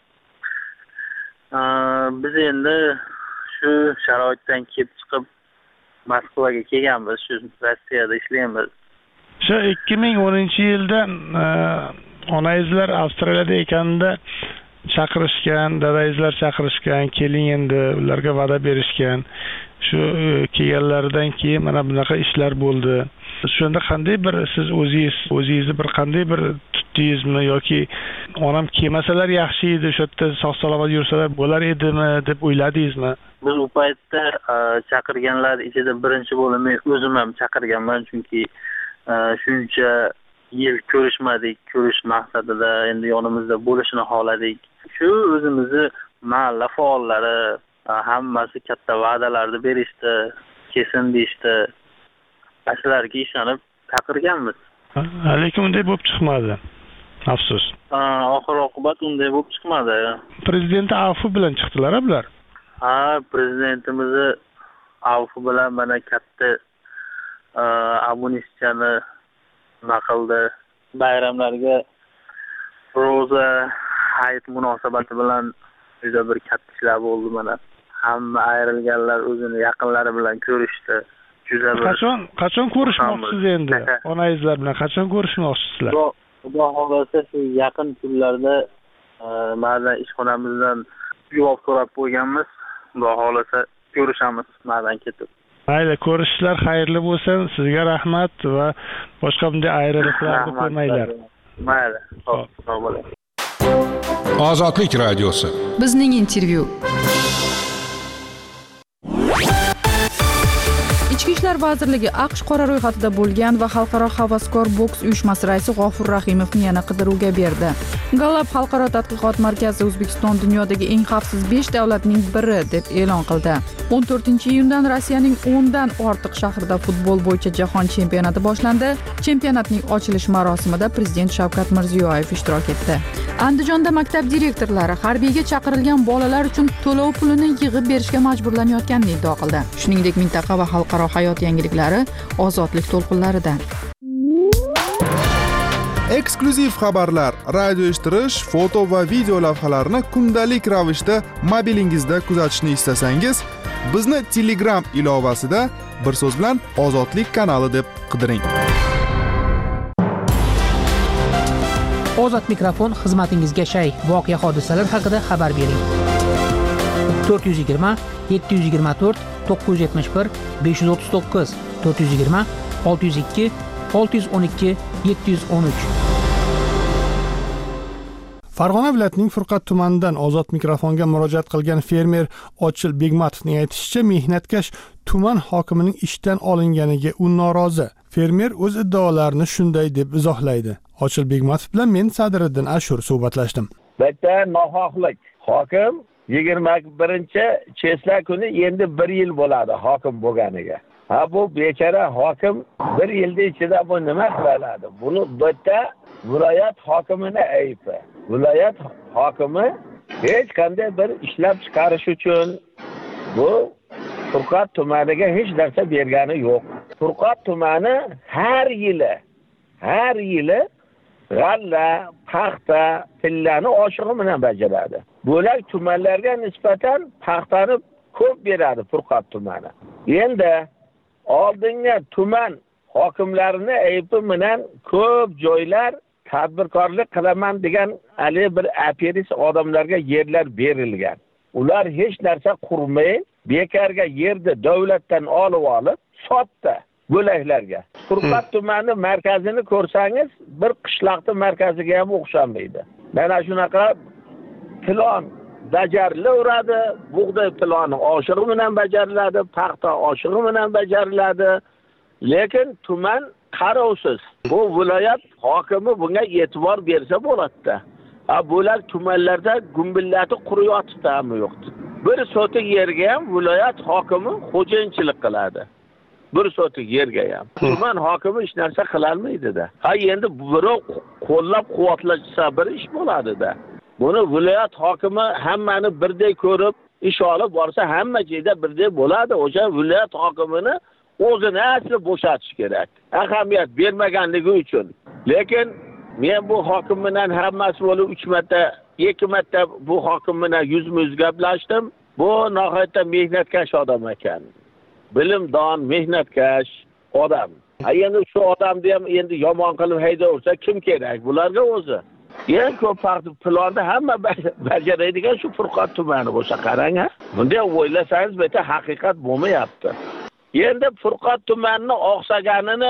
S14: Biz endi shu sharoitdan kelib chiqib Moskvaga kelganmiz, shu Rossiyada ishlaymiz.
S4: Shu ikki ming o'ninchi yilda onangizlar Avstraliyada ekanda chaqirishgan, dadangizlar chaqirishgan, keling endi ularga va'da berishgan. Shu kelganlaridan keyin mana bunaqa ishlar bo'ldi. Shunda qanday bir siz o'zingiz o'zingizni bir qanday bir tutdingizmi yoki onam kelmasalar yaxshi edi, shu yerda sog' salomat yursalar bo'lar edimi deb o'yladingizmi?
S14: Biz u paytda chaqirganlar ichida birinchi bo'lib men o'zim ham chaqirganman, chunki shuncha yil ko'rishmadik, ko'rish maqsadida endi yonimizda bo'lishini xohladik. Shu o'zimizni mahalla faollari hammasi katta va'dalarni berishdi, kesin deyishdi. Aslarga ishonib chaqirganmiz.
S4: Lekin unday bo'lib chiqmadi. Afsus.
S14: Oxir oqibat unday bo'lib chiqmadi.
S4: Prezident avfi bilan chiqdilar bular.
S14: Ha, prezidentimizni avfi bilan mana katta amunistiyani nima qildi. Bayramlarga ro'za hayit munosabati bilan juda bir katta ishlar bo'ldi mana. Hamma ayrilganlar o'zini yaqinlari bilan ko'rishdi. Juda bir
S4: Qachon qachon ko'rishmoqchisiz endi? Onangizlar bilan qachon ko'rishmoqchisizlar?
S14: Xudo xolasa shu yaqin kunlarda ma'zan ishxonamizdan javob so'rab qo'yganmiz. Xudo xolasa ko'rishamiz ma'zan ketib.
S4: Mayli, ko'rishlar xayrli bo'lsin. Sizga rahmat va boshqa bunday ayriliqlarni ko'rmanglar.
S14: Mayli. Xo'p, sog' bo'ling.
S2: Ozodlik radiosi.
S1: Bizning intervyu. Ichki ishlar vazirligi AQSh qora ro'yxatida bo'lgan va xalqaro havaskor boks uyushmasi raisi G'ofur Rahimovni yana qidiruvga berdi. Gallup xalqaro tadqiqot markazi O'zbekiston dunyodagi eng xavfsiz besh davlatning biri deb e'lon qildi. o'n to'rtinchi iyundan Rossiyaning o'ndan ortiq shahrida futbol bo'yicha jahon chempionati boshlandi. Chempionatning ochilish marosimida prezident Shavkat Mirziyoyev ishtirok etdi. Andijonda maktab direktorlari harbiyga chaqirilgan bolalar uchun to'lov pulini yig'ib berishga majburlanayotganini iddao qildi. Shuningdek, mintaqa va xalqaro hayot yangiliklari ozodlik to'lqinlarida.
S15: Eksklyuziv xabarlar, radio eshittirish, foto va video lavhalarni kundalik ravishda mobilingizda kuzatishni istasangiz, bizni Telegram ilovasida bir so'z bilan Ozodlik kanali deb qidiring.
S6: Ozod mikrofon xizmatingizga shay. Voqea hodisalar haqida xabar bering. to'rt yuz yigirma yetti yuz yigirma to'rt to'qqiz yuz yetmish bir besh yuz o'ttiz to'qqiz to'rt yuz yigirma olti yuz ikki olti yuz o'n ikki yetti yuz o'n uch.
S4: Farg'ona viloyatining Furqat tumanidan Ozod mikrofonga murojaat qilgan fermer Ochil Begmatovning aytishicha, mehnatkash tuman hokimining ishdan olinganiga u norozi. Fermer o'z iddaolarini shunday deb izohlaydi. Ochil Begmatov bilan men Sadriddin Ashur suhbatlashdim.
S16: Bitta nohaqlik. Hokim yigirma birinchi chesla kuni endi bir yil bo'ladi hokim bo'lganiga. Ha, bu bechara hokim bir yilda ichida bu nima qiladi? Buni bitta viloyat hokimining aybi. Viloyat hokimi hech qanday bir ishlab chiqarish uchun bu Furqat tumaniga hech narsa bergani yo'q. Furqat tumani har yili har yili g'alla, paxta, tillani oshig'i bilan bajaradi. Bo'lak tumanlarga nisbatan paxtani ko'p beradi Furqat tumani. Endi oldingi tuman hokimlarini aybi bilan ko'p joylar tadbirkorlik qilaman degan ali bir aperis odamlarga yerlar berilgan. Ular hech narsa qurmay, bekarga yerni davlatdan olib olib, sotdi bo'laklarga. Furqat tumani markazini ko'rsangiz, bir qishloqning markaziga ham o'xshamaydi. Mana shunaqa plan bajarilaveradi, bug'doy plani oshig'i bilan bajariladi, paxta oshig'i bilan bajariladi. Lekin tuman qarovsiz. Bu viloyat hokimi bunga e'tibor bersa bo'ladi. Ha, bo'lak tumanlarda gumbillati quriyotibdi ham yo'qdi. Bir sotik yerga ham viloyat hokimi xo'jayinchilik qiladi. Bir sotik yerga ham. Tuman hokimi hech narsa qila olmaydi-da. Ha, endi birov qo'llab quvvatlashsa bir ish bo'ladi-da. Buni viloyat hokimi hammani birdek ko'rib, ish olib borsa hamma joyda birdek bo'ladi. O'sha viloyat hokimini o'zini asli bo'shatish kerak. Ahamiyat bermaganligi uchun. Lekin men bu hokim bilan hammasi bo'lib uch marta, ikki marta bu hokim bilan yuzma-yuz gaplashdim. Bu nihoyatda mehnatkash odam ekan. Bilimdon, mehnatkash odam. Endi shu odamni ham endi yomon qilib haydaversa kim kerak bularga o'zi? Eng ko'p planda hamma bajaradigan shu Furqat tumani bo'lsa qarang, ha. Bunday o'ylasangiz bitta haqiqat bo'lmayapti. Endi Furqat tumanining oqsaganini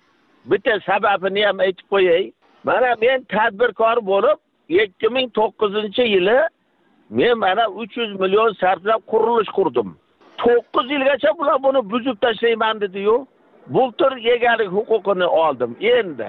S16: bitta sababini ham aytib qo'yay. Mana men tadbirkor bo'lib, ikki ming to'qqizinchi yili men mana uch yuz million sarflab qurilish qurdim. to'qqiz yilgacha bular buni buzib tashlayman dedi-yu. Bultur egalik huquqini oldim endi.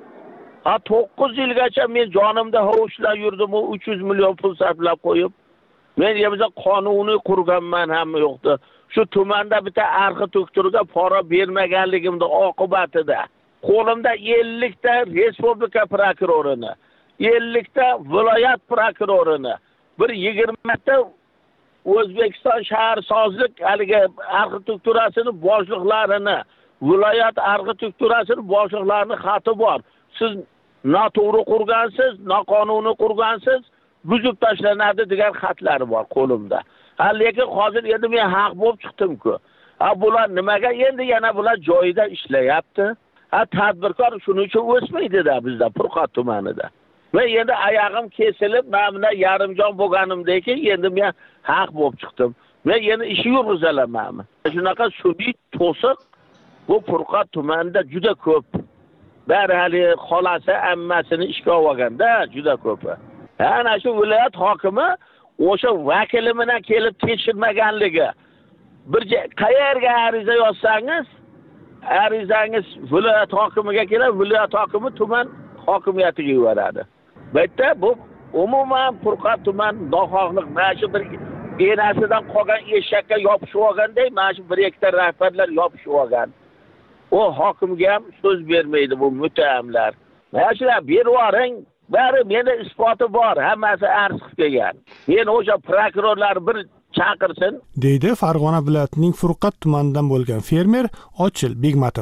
S16: Ha, to'qqiz yilgacha men jonimda hovuchlab yurdim, uch yuz million pul sarflab qo'yib. Men yerda qonuniy qurganman ham yo'qdi. Shu tumanda bitta arxi doktoriga pora bermaganligimda oqibatida qo'limda ellik ta respublika prokurorini, ellikta viloyat prokurorini, bir yigirmata O'zbekiston shaharsozlik haligi arxitekturasini boshliqlarini, viloyat arxitekturasini boshliqlarini xati bor. Siz noto'g'ri qurgansiz, noqonuniy qurgansiz, buzib tashlanadi degan xatlari bor qo'limda. Ha, lekin hozir endi men haq bo'lib chiqdim-ku. Ha, bular nimaga endi yana bular joyida ishlayapti? Ha, tadbirkor shuning uchun o'smaydi-da bizda Furqat tumanida. Va endi oyog'im kesilib, men bilan yarimjon bo'lganimdan keyin endi men haq bo'lib chiqdim. Men endi ishi yurg'izalamanmi? Shunaqa sun'iy to'siq bu Furqat tumanida juda ko'p. Bari hali xolasi ammasini ishga olganda juda ko'p. Ana shu viloyat hokimi o'sha vakili bilan kelib tekshirmaganligi. Bir qayerga ariza yozsangiz, arizangiz viloyat hokimiga kelib, viloyat hokimi tuman hokimiyatiga yuboradi. Bu yerda bu umuman Furqat tuman nohaqlik, mana shu bir enasidan qolgan eshakka yopishib olganday, mana shu bir hektar rahbarlar yopishib olgan. O hokimga ham so'z bermaydi bu muttahamlar. Mana shular berib yuboring, bari meni isboti bor, hammasi arz qilib kelgan. Men o'sha prokurorlar bir chaqirsin,
S4: deydi Farg'ona viloyatining Furqat tumanidan bo'lgan fermer Ochil Begmatov.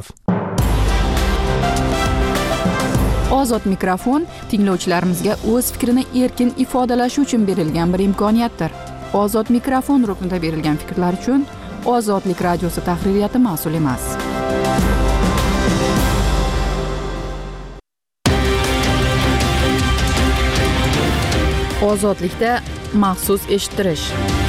S1: Ozod mikrofon tinglovchilarimizga o'z fikrini erkin ifodalashi uchun berilgan bir imkoniyatdir. Ozod mikrofon ruknida berilgan fikrlar uchun Ozodlik radiosi tahririyati mas'ul emas. Ozodlikda maxsus eshittirish.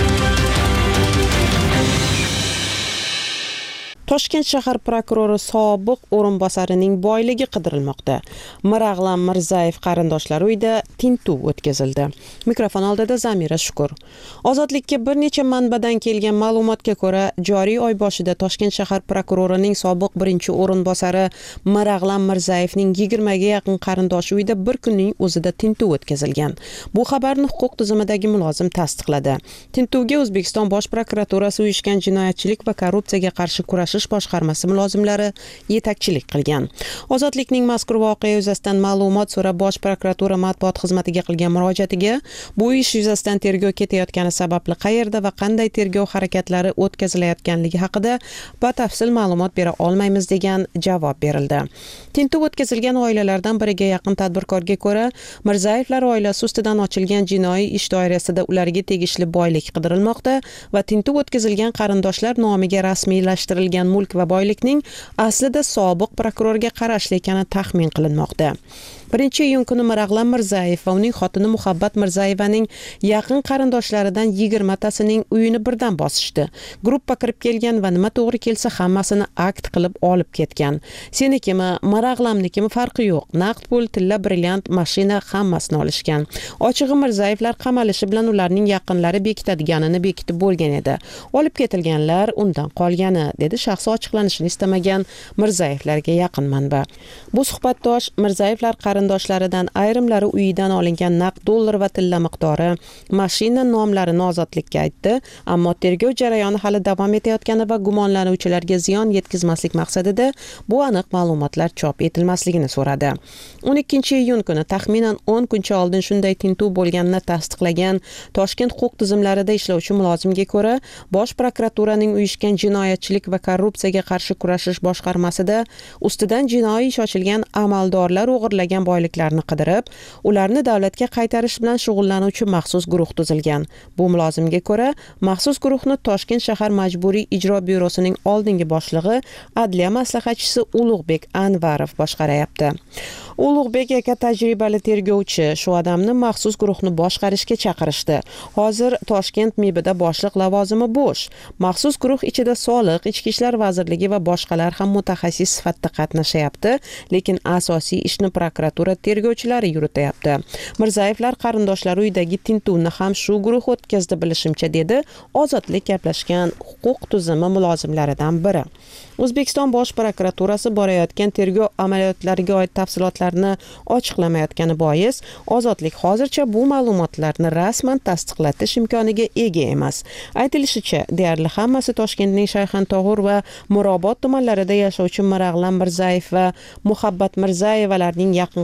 S17: Toshkent shahar prokurori sobiq o'rinbosarining boyligi qidirilmoqda. Mirag'lam Mirzayev qarindoshlari uyida tintuv o'tkazildi. Mikrofon oldida Zamira Shukur. Ozodlikka bir necha manbadan kelgan ma'lumotga ko'ra, joriy oy boshida Toshkent shahar prokurorining sobiq birinchi o'rinbosari Mirag'lam Mirzayevning yigirmaga yaqin qarindoshi uyida bir kunning o'zida tintuv o'tkazilgan. Bu xabarni huquq tizimidagi mulozim tasdiqladi. Tintuvga O'zbekiston Bosh prokuraturasi uyushgan jinoyatchilik va korrupsiyaga qarshi kurashish boshqarmasi mulozimlari yetakchilik qilgan. Ozodlikning mazkur voqea yuzasidan ma'lumot so'rab Bosh prokuratura matbuot xizmatiga qilgan murojaatiga bu ish yuzasidan tergov ketayotgani sababli qayerda va qanday tergov harakatlari o'tkazilayotganligi haqida batafsil ma'lumot bera olmaymiz degan javob berildi. Tintuv o'tkazilgan oilalardan biriga yaqin tadbirkorga ko'ra, Mirzayevlar oilasi ustidan ochilgan jinoiy ish doirasida ularga tegishli boylik qidirilmoqda va tintuv o'tkazilgan qarindoshlar nomiga rasmiylashtirilgan mulk va boylikning aslida sobiq prokurorga qarashli ekani taxmin qilinmoqda. birinchi iyun kuni Mirag'lam Mirzayev va uning xotini Muhabbat Mirzayevaning yaqin qarindoshlaridan yigirmatasining uyini birdan bosishdi. Gruppa kirib kelgan va nima to'g'ri kelsa hammasini akt qilib olib ketgan. Senikimi, Mirag'lamnikimi farqi yo'q. Naqd pul, tilla, brilliant, mashina hammasini olishgan. Ochig'i Mirzayevlar qamalishi bilan ularning yaqinlari bekitadiganini bekitib bo'lgan edi. Olib ketilganlar undan qolgani, dedi shaxsi ochiqlanishini istamagan Mirzayevlarga yaqin manba. Bu suhbatdosh Mirzayevlar qarindoshlaridan ayrimlari uyidan olingan naqd dollar va tilla miqdori, mashina nomlarini Ozodlikka aytdi, ammo tergov jarayoni hali davom etayotgani va gumonlanuvchilarga ziyon yetkazmaslik maqsadida bu aniq ma'lumotlar chop etilmasligini so'radi. o'n ikkinchi iyun kuni taxminan o'n kuncha oldin shunday tintuv bo'lganini tasdiqlagan Toshkent huquq tizimlarida ishlovchi mulozimga ko'ra, Bosh prokuraturaning uyushgan jinoyatchilik va korrupsiyaga qarshi kurashish boshqarmasida ustidan jinoiy ish ochilgan amaldorlar o'g'irlagan boyliklarni qidirib, ularni davlatga qaytarish bilan shug'ullanuvchi maxsus guruh tuzilgan. Bu mulozimga ko'ra, maxsus guruhni Toshkent shahar majburiy ijro byurosining oldingi boshlig'i, adliya maslahatchisi Ulug'bek Anvarov boshqaryapti. Ulug'bek aka tajribali tergovchi, shu odamni maxsus guruhni boshqarishga chaqirishdi. Hozir Toshkent M I B'da boshliq lavozimi bo'sh. Maxsus guruh ichida Soliq, Ichki ishlar vazirligi va boshqalar ham mutaxassis sifatida qatnashyapti, lekin asosiy ishni prokuratura tergovchilari yurityapti. Mirzayevlar qarindoshlari uyidagi tintuvni ham shu guruh o'tkazdi bilishimcha, dedi Ozodlik gaplashgan huquq tizimi mulozimlaridan biri. O'zbekiston Bosh prokuraturasi borayotgan tergov amaliyotlariga oid tafsilotlarni ochiqlamayotgani bois, Ozodlik hozircha bu ma'lumotlarni rasman tasdiqlatish imkoniga ega emas. Aytilishicha, deyarli hammasi Toshkentning Shayxontohur va Mirobod tumanlarida yashovchi Mirag'lam Mirzayev va Muhabbat Mirzayevalarning yaqin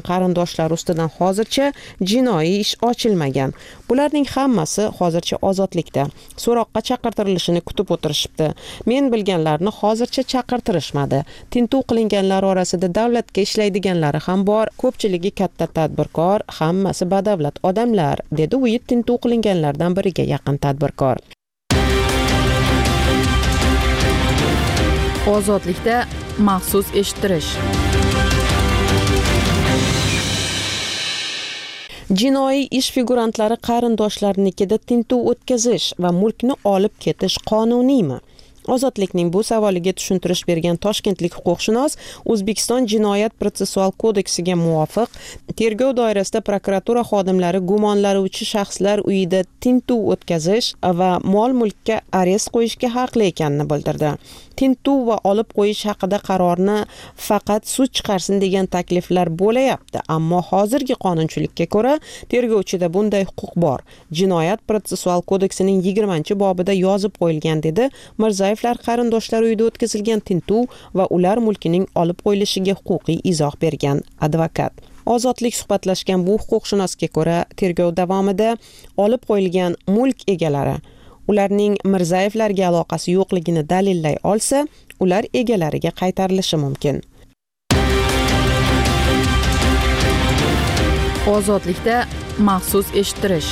S17: qarindoshlari ustidan hozircha jinoiy ish ochilmagan. Bularning hammasi hozircha ozodlikda. So'roqqa chaqirtirilishini kutib o'tirishibdi. Men bilganlarni hozircha chaqirtirishmadi. Tintuv qilinganlar orasida davlatga ishlaydiganlari ham bor. Ko'pchiligi katta tadbirkor, hammasi badavlat odamlar, dedi u tintuv qilinganlardan biriga yaqin tadbirkor.
S1: Ozodlikda maxsus eshittirish.
S17: Jinoiy ish figurantlari qarindoshlarnikida tintuv o'tkazish va mulkni olib ketish qonuniymi? Ozodlikning bu savoliga tushuntirish bergan toshkentlik huquqshunos O'zbekiston Jinoyat protsessual kodeksiga muvofiq tergov doirasida prokuratura xodimlari gumonlanuvchi shaxslar uyida tintuv o'tkazish va mol-mulkka arest qo'yishga haqli ekanini bildirdi. Tintuv va olib qo'yish haqida qarorni faqat sud chiqarsin degan takliflar bo'layapti, ammo hozirgi qonunchilikka ko'ra tergovchida bunday huquq bor. Jinoyat protsessual kodeksining yigirmanchi bobida yozib qo'yilgan, dedi Mirzayevlar qarindoshlari uyida o'tkazilgan tintuv va ular mulkining olib qo'yilishiga huquqiy izoh bergan advokat. Ozodlik suhbatlashgan bu huquqshunosga ko'ra, tergov davomida olib qo'yilgan mulk egalari ularning Mirzayevlarga aloqasi yo'qligini dalillay olsa, ular egalariga qaytarilishi mumkin.
S1: Ozodlikda maxsus eshittirish.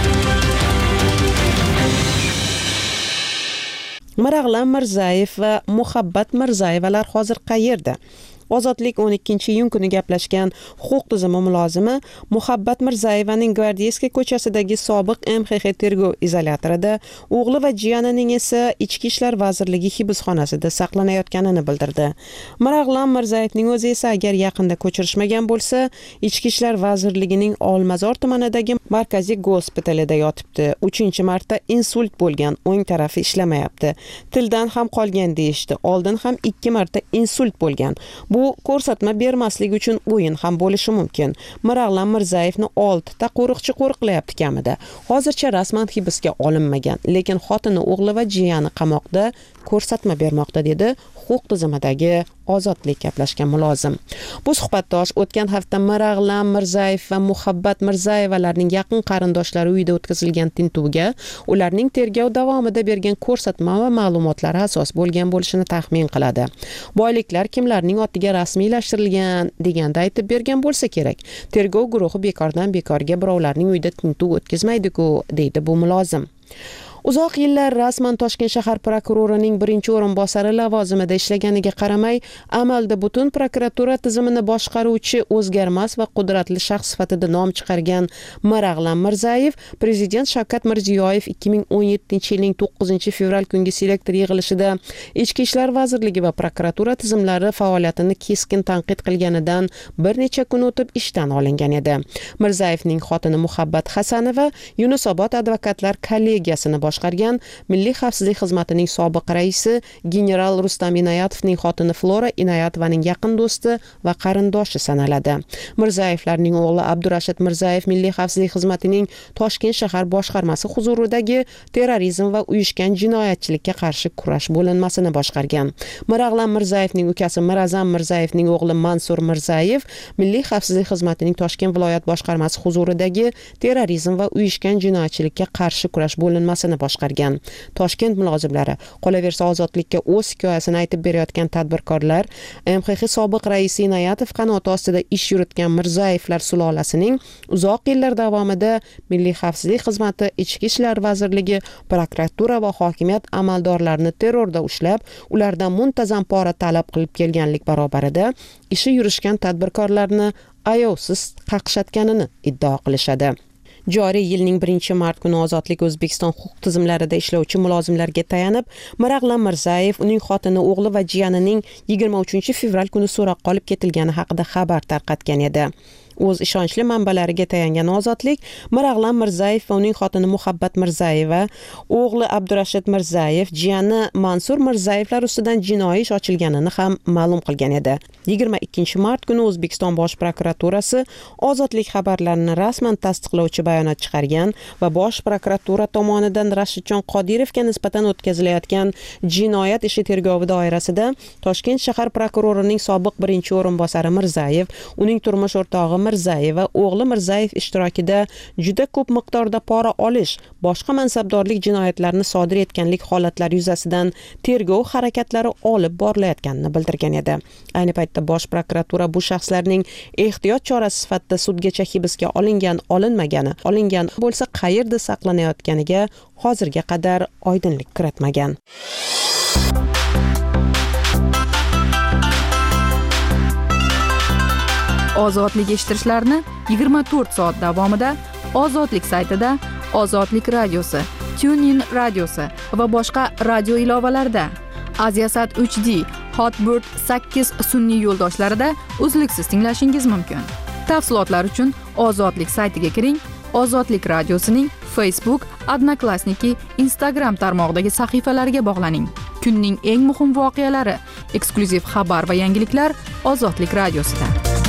S17: Mirag'lan Mirzayev va Muhabbat Mirzayevalar hozir qayerda? Ozodlik o'n ikkinchi iyun kuni gaplashgan huquq tizimi mulozimi Muhabbat Mirzayevaning Gvardeyskiy ko'chasidagi sobiq M X X tergov izolyatorida, o'g'li va jiyanining esa Ichki ishlar vazirligi hibsxonasida saqlanayotganini bildirdi. Mirag'lan Mirzayevning o'zi esa agar yaqinda ko'chirishmagan bo'lsa, Ichki ishlar vazirligining Olmazor tumanidagi markaziy gospitalida yotibdi. uchinchi marta insult bo'lgan, o'ng tarafi ishlamayapti. Tildan ham qolgan deyishdi. Oldin ham ikki marta insult bo'lgan. Bu ko'rsatma bermaslik uchun o'yin ham bo'lishi mumkin. Mirag'lan Mirzayevni oltita qo'riqchi qo'riqlayapti kamida. Hozircha rasman hibsga olinmagan, lekin xotini, o'g'li va jiyani qamoqda ko'rsatma bermoqda, dedi huquq tizimidagi Ozodlik gaplashgan mulozim. Bu suhbatdosh o'tgan hafta Mirag'lan Mirzayev va Muhabbat Mirzayevalarning yaqin qarindoshlari uyida o'tkazilgan tintuvga ularning tergov davomida bergan ko'rsatma va ma'lumotlari asos bo'lgan bo'lishini taxmin qiladi. Boyliklar kimlarning otiga rasmiylashtirilgan deganda aytib bergan bo'lsa kerak. Tergov guruhi bekordan bekorga birovlarning uyida tintuv o'tkazmaydi-ku, deydi bu mulozim. Uzoq yillar rasman Toshkent shahar prokurorining birinchi o'rinbosari lavozimida ishlaganiga qaramay, amalda butun prokuratura tizimini boshqaruvchi o'zgarmas va qudratli shaxs sifatida nom chiqargan Mirag'lan Mirzayev prezident Shavkat Mirziyoyev ikki ming o'n yettinchi yilning to'qqizinchi fevral kungi selektor yig'ilishida Ichki ishlar vazirligi va prokuratura tizimlari faoliyatini keskin tanqid qilganidan bir necha kun o'tib ishdan olingan edi. Mirzayevning xotini Muhabbat Hasanova Yunusobod advokatlar kollegiyasini boshqargan Milliy xavfsizlik xizmatining sobiq raisi general Rustam Inoyatovning xotini Flora Inoyatovaning yaqin do'sti va qarindoshi sanaladi. Mirzayevlarning o'g'li Abdurashid Mirzayev Milliy xavfsizlik xizmatining Toshkent shahar boshqarmasi huzuridagi terrorizm va uyushgan jinoyatchilikka qarshi kurash bo'linmasini boshqargan. Mirag'lan Mirzayevning ukasi Mirazam Mirzayevning o'g'li Mansur Mirzayev Milliy xavfsizlik xizmatining Toshkent viloyat boshqarmasi huzuridagi terrorizm va uyushgan jinoyatchilikka qarshi kurash bo'linmasini boshqargan. Toshkent mulozimlari, qolaversa Ozodlikka o'z hikoyasini aytib berayotgan tadbirkorlar, M X X sobiq raisi Inoyatov qanoti ostida ish yuritgan Mirzayevlar sulolasining uzoq yillar davomida Milliy xavfsizlik xizmati, Ichki ishlar vazirligi, prokuratura va hokimiyat amaldorlarini terrorda ushlab, ulardan muntazam pora talab qilib kelganlik barobarida ishi yurishgan tadbirkorlarni ayovsiz qaqshatganini iddao qilishadi. Joriy yilning birinchi mart kuni Ozodlik O'zbekiston huquq tizimlarida ishlovchi mulozimlarga tayanib, Mirag'lan Mirzayev, uning xotini, o'g'li va jiyanining yigirma uchinchi fevral kuni so'roqqa olib ketilgani haqida xabar tarqatgan edi. O'z ishonchli manbalariga tayangan Ozodlik Mirag'lan Mirzayev va uning xotini Muhabbat Mirzayeva, o'g'li Abdurashid Mirzayev, jiyani Mansur Mirzayevlar ustidan jinoiy ish ochilganini ham ma'lum qilgan edi. yigirma ikkinchi mart kuni O'zbekiston Bosh prokuraturasi Ozodlik xabarlarini rasman tasdiqlovchi bayonot chiqargan va Bosh prokuratura tomonidan Rashidjon Qodirovga nisbatan o'tkazilayotgan jinoyat ishi tergovi doirasida Toshkent shahar prokurorining sobiq birinchi o'rinbosari Mirzayev, uning turmush o'rtog'i Mirzayeva o'g'li Mirzayev ishtirokida juda ko'p miqdorda pora olish, boshqa mansabdorlik jinoyatlarini sodir etganlik holatlari yuzasidan tergov harakatlari olib borilayotganini bildirgan edi. Ayni paytda Bosh prokuratura bu shaxslarning ehtiyot chorasi sifatida sudgacha hibsga olingan, olinmagani, olingan bo'lsa qayerda saqlanayotganiga hozirga qadar oydinlik kiritmagan.
S1: Ozodlik eshittirishlarini yigirma to'rt soat davomida Ozodlik saytida, Ozodlik radiosi, TuneIn radiosi va boshqa radio ilovalarida, Aziasat uch D, Hotbird sakkiz sun'iy yo'ldoshlarida uzluksiz tinglashingiz mumkin. Tafsilotlar uchun Ozodlik saytiga kiring. Ozodlik radiosining Facebook, Odnoklassniki, Instagram tarmog'idagi sahifalariga bog'laning. Kunning eng muhim voqealari, eksklyuziv xabar va yangiliklar Ozodlik radiosida.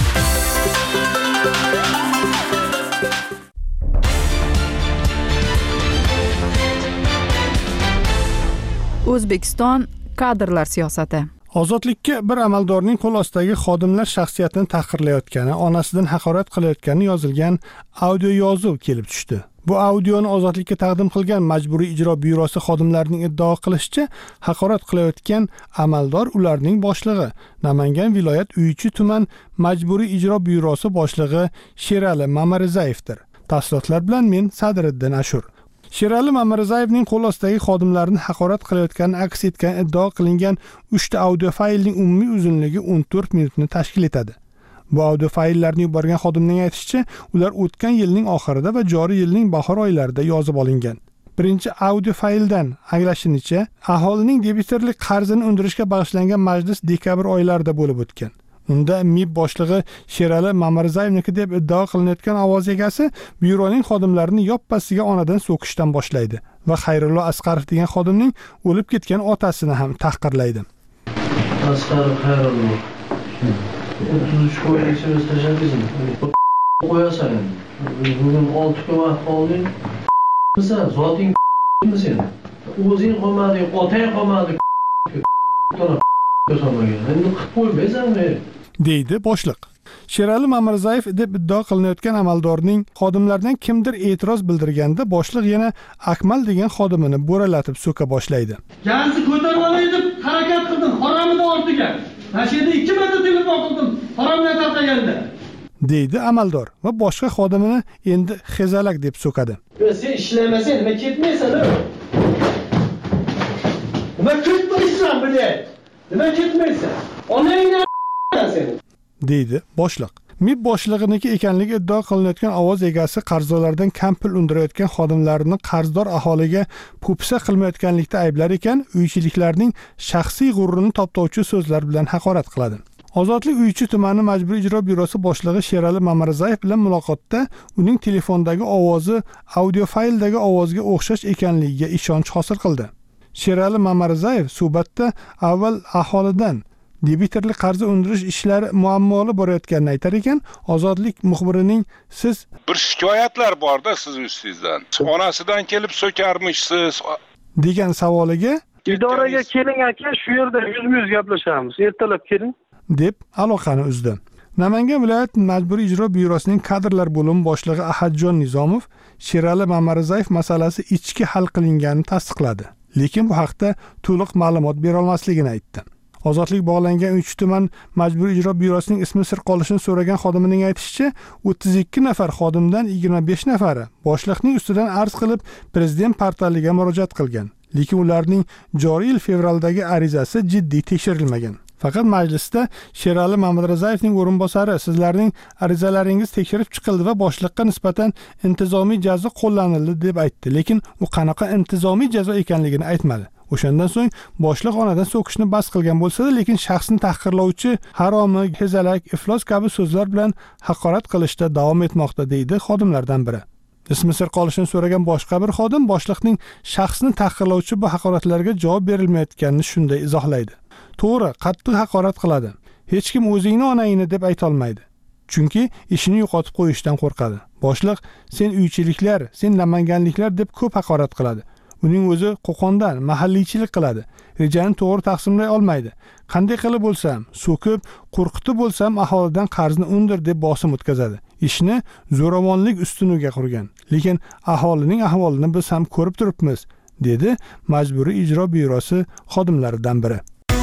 S1: O'zbekiston kadrlar siyosati.
S4: Ozodlikka bir amaldorning qo'l ostidagi xodimlar shaxsiyatini tahqirlayotgani, onasidan haqorat qilayotgani yozilgan audio yozuv kelib tushdi. Bu audioni Ozodlikka taqdim qilgan Majburiy ijro byurosi xodimlarining iddao qilishicha, haqorat qilayotgan amaldor ularning boshlig'i, Namangan viloyat Uychi tuman Majburiy ijro byurosi boshlig'i Sherali Mamarizayevdir. Tafsilotlar bilan men Sadriddin Ashur. Sherali Mamarizayevning qo'l ostidagi xodimlarni haqorat qilayotgani aks etgan iddao qilingan uchta audio faylning umumiy uzunligi o'n to'rt minutni tashkil etadi. Bu audio fayllarni yuborgan xodimning aytishicha, ular o'tgan yilning oxirida va joriy yilning bahor oylarida yozib olingan. Birinchi audio fayldan anglashinishicha, aholining debitorlik qarzini undirishga bag'ishlangan majlis dekabr oylarida bo'lib o'tgan. Unda M I B boshlig'i Sherali Mamarizayevniki deb iddao qilinayotgan ovoz egasi byuroning xodimlarini yoppasiga onadan so'kishdan boshlaydi va Xayrullo Asqarov degan xodimning o'lib ketgan otasini ham tahqirlaydi.
S18: Asqarov Xayrullo. o'ttiz uch foiz so'z tashabizmi? Qo'yasan. Bugun olti kun vaqt qolding. Bizlar zoting sen. O'zing qolmading, otang qolmadi.
S4: deydi boshliq. Sherali Mamarizayov deb iddao qilinayotgan amaldorning xodimlardan kimdir e'tiroz bildirganda boshliq yana Akmal degan xodimini bo'ralatib so'ka boshlaydi.
S19: Gazni ko'tarib olay deb harakat qildim, haromida ortiga. Mashina ikki marta telefon qildim, haromdan tarqaganda. deydi amaldor va boshqa xodimini endi xezalak deb so'kadi. Sen ishlamasang nima ketmaysan? Nima ketmaysan bilet? Nima ketmaysan? Onangni sen. deydi boshliq. M I B boshlig'iniki ekanligi iddao qilinayotgan ovoz egasi qarzdorlardan kam pul undirayotgan xodimlarini qarzdor aholiga po'pisa qilmayotganlikda ayblar ekan, uychiliklarning shaxsiy g'urrini toptovchi so'zlar bilan haqorat qiladi. Ozodlik Uychi tumani Majburiy ijro byurosi boshlig'i Sherali Mamarizayev bilan muloqotda uning telefondagi ovozi audio fayldagi ovozga o'xshash ekanligiga ishonch hosil qildi. Sherali Mamarizayev suhbatda avval aholidan debitorlik qarzi undirish ishlari muammoli borayotganini aytar ekan, Ozodlik muxbirining siz
S2: bir shikoyatlar borda siz ustingizdan. Onasidan kelib so'karmishsiz
S4: degan savoliga
S20: idoraga keling aka, shu yerda yuzma-yuz gaplashamiz. Ertalab keling
S4: deb aloqani uzdi. Namangan viloyat Majburiy ijro byurosining kadrlar bo'limi boshlig'i Ahadjon Nizomov Sherali Mamarizayev masalasi ichki hal qilinganini tasdiqladi, lekin bu haqda to'liq ma'lumot bera olmasligini aytdi. Ozodlik bog'langan Uychi tuman Majburiy ijro byurosining ismi sir qolishini so'ragan xodimining aytishicha, o'ttiz ikki nafar xodimdan yigirma besh nafari boshliqning ustidan arz qilib prezident portaliga murojaat qilgan, lekin ularning joriy yil fevraldagi arizasi jiddiy tekshirilmagan. Faqat majlisda Sherali Mamarizayevning o'rinbosari sizlarning arizalaringiz tekshirib chiqildi va boshliqqa nisbatan intizomiy jazo qo'llanildi deb aytdi, lekin u qanaqa intizomiy jazo ekanligini aytmadi. O'shandan so'ng boshliq onadan so'kishni bas qilgan bo'lsa-da, lekin shaxsni tahqirlovchi, haromi, hezalak, iflos kabi so'zlar bilan haqorat qilishda davom etmoqda, deydi xodimlardan biri. Ismi sir qolishini so'ragan boshqa bir xodim boshliqning shaxsni tahqirlovchi bu haqoratlarga javob berilmayotganini shunday izohlaydi. To'g'ri, qattiq haqorat qiladi. Hech kim o'zingni onangni deb ayta olmaydi. Chunki ishini yo'qotib qo'yishdan qo'rqadi. Boshliq sen uychiliklar, sen namanganliklar deb ko'p haqorat qiladi. Uning o'zi Qo'qondan mahalliychilik qiladi. rejani to'g'ri taqsimlay olmaydi. Qanday qilib bo'lsam, so'kib, qo'rqitib bo'lsam aholidan qarzni undir deb bosim o'tkazadi. Ishni zo'ravonlik ustuniga qurgan. Lekin aholining ahvolini biz ham ko'rib turibmiz, dedi Majburiy ijro byurosi xodimlaridan biri.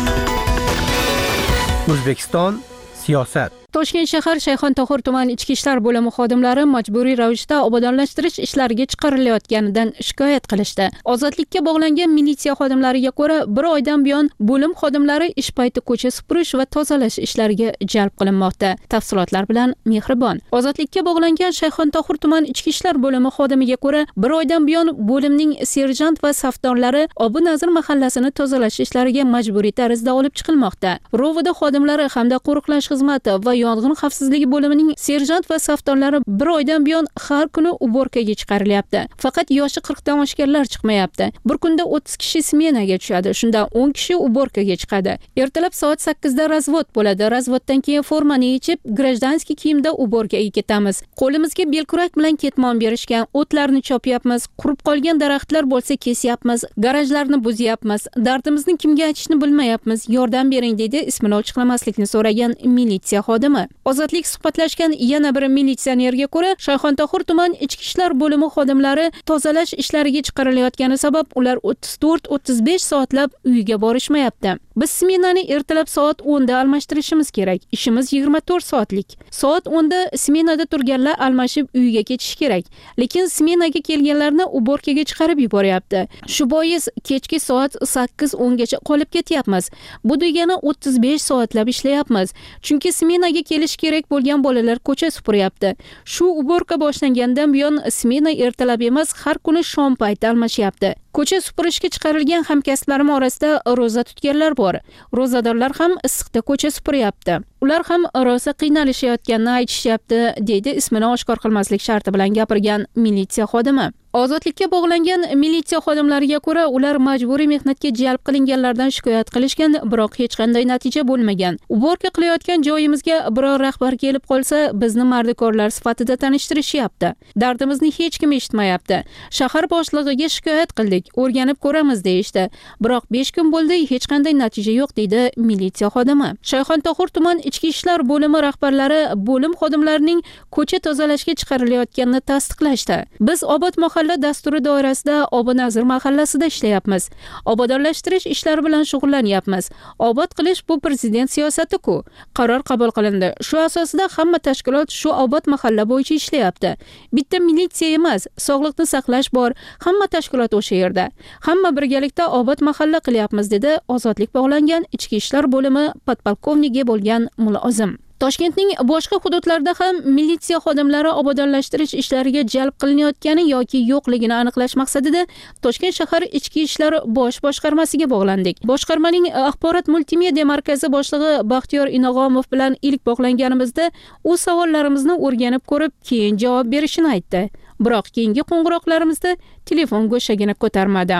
S21: O'zbekiston siyosat.
S22: Toshkent shahar Shayxontohur tuman ichki ishlar bo'limi xodimlari majburiy ravishda obodonlashtirish ishlariga chiqarilayotganidan shikoyat qilishdi. Ozodlikka bog'langan militsiya xodimlariga ko'ra, bir oydan buyon bo'lim xodimlari ish payti ko'cha supurish va tozalash ishlariga jalb qilinmoqda. Tafsilotlar bilan Mehribon. Ozodlikka bog'langan Shayxontohur tuman ichki ishlar bo'limi xodimiga ko'ra, bir oydan buyon bo'limning serjant va safdorlari Obu Nazir mahallasini tozalash ishlariga majburiy tarzda olib chiqilmoqda. Rovida xodimlari hamda qo'riqlash xizmati va yong'in xavfsizligi bo'limining serjant va safdorlari bir oydan buyon har kuni uborkaga chiqarilyapti. Faqat yoshi qirq dan oshganlar chiqmayapti. Bir kunda o'ttiz kishi smenaga tushadi. Shunda o'n kishi uborkaga chiqadi. Ertalab soat sakkizda razvod bo'ladi. Razvoddan keyin formani yechib, grajdanskiy kiyimda uborkaga ketamiz. Qo'limizga belkurak bilan ketmon berishgan, o'tlarni chopyapmiz, qurib qolgan daraxtlar bo'lsa kesyapmiz, garajlarni buzyapmiz. Dardimizni kimga aytishni bilmayapmiz. Yordam bering, dedi ismini ochiqlamaslikni so'ragan militsiya xodimi. Ozodlik suhbatlashgan yana bir militsionerga ko'ra, Shayxontohur tuman ichki ishlar bo'limi xodimlari tozalash ishlariga chiqarilayotgani sabab ular o'ttiz to'rt o'ttiz besh soatlab uyiga borishmayapti. Biz smenani ertalab soat o'nda almashtirishimiz kerak. Ishimiz yigirma to'rt soatlik. Soat o'nda smenada turganlar almashib uyiga ketish kerak. Lekin smenaga kelganlarni uborkaga chiqarib yuboryapti. Shu bois kechki soat sakkiz o'ngacha qolib ketyapmiz. Bu degani o'ttiz besh soatlab ishlayapmiz. Chunki smenaga kelish kerak bo'lgan bolalar ko'cha supuryapti. Shu uborka boshlangandan buyon smena ertalab emas, har kuni shom payti almashyapti. Ko'cha supurishga chiqarilgan hamkasblarim orasida roza tutganlar bor. Rozadorlar ham issiqda ko'cha supuryapti. Ular ham rosa qiynalishayotganini aytishyapti, deydi ismini oshkor qilmaslik sharti bilan gapirgan militsiya xodimi. Ozodlikka bog'langan militsiya xodimlariga ko'ra, ular majburiy mehnatga jalb qilinganlardan shikoyat qilishgan, biroq hech qanday natija bo'lmagan. Uborka qilayotgan joyimizga biror rahbar kelib qolsa, bizni mardikorlar sifatida tanishtirishyapti. Dardimizni hech kim eshitmayapti. Shahar boshlig'iga shikoyat qildik, o'rganib ko'ramiz deyishdi. Biroq besh kun bo'ldi, hech qanday natija yo'q, deydi militsiya xodimi. Shayxontohur tuman ichki ishlar bo'limi rahbarlari bo'lim xodimlarining ko'cha tozalashga chiqarilayotganini tasdiqlashdi. Biz obod mahalla dasturi doirasida Obu Nazir mahallasida ishlayapmiz. Obodonlashtirish ishlari bilan shug'ullanyapmiz. Obod qilish bu prezident siyosati-ku. Qaror qabul qilindi. Shu asosida hamma tashkilot shu obod mahalla bo'yicha ishlayapti. Bitta militsiya emas, sog'liqni saqlash bor, hamma tashkilot o'sha yerda. Hamma birgalikda obod mahalla qilyapmiz, dedi ozodlik bog'langan ichki ishlar bo'limi podpolkovnigi bo'lgan mulozim. Toshkentning boshqa hududlarida ham militsiya xodimlari obodonlashtirish ishlariga jalb qilinayotgani yoki yo'qligini aniqlash maqsadida Toshkent shahar ichki ishlar bosh boshqarmasiga bog'landik. Boshqarmaning axborot multimedia markazi boshlig'i Baxtiyor Inog'omov bilan ilk bog'langanimizda u savollarimizni o'rganib ko'rib, keyin javob berishini aytdi. Biroq keyingi qo'ng'iroqlarimizda telefon go'shagini ko'tarmadi.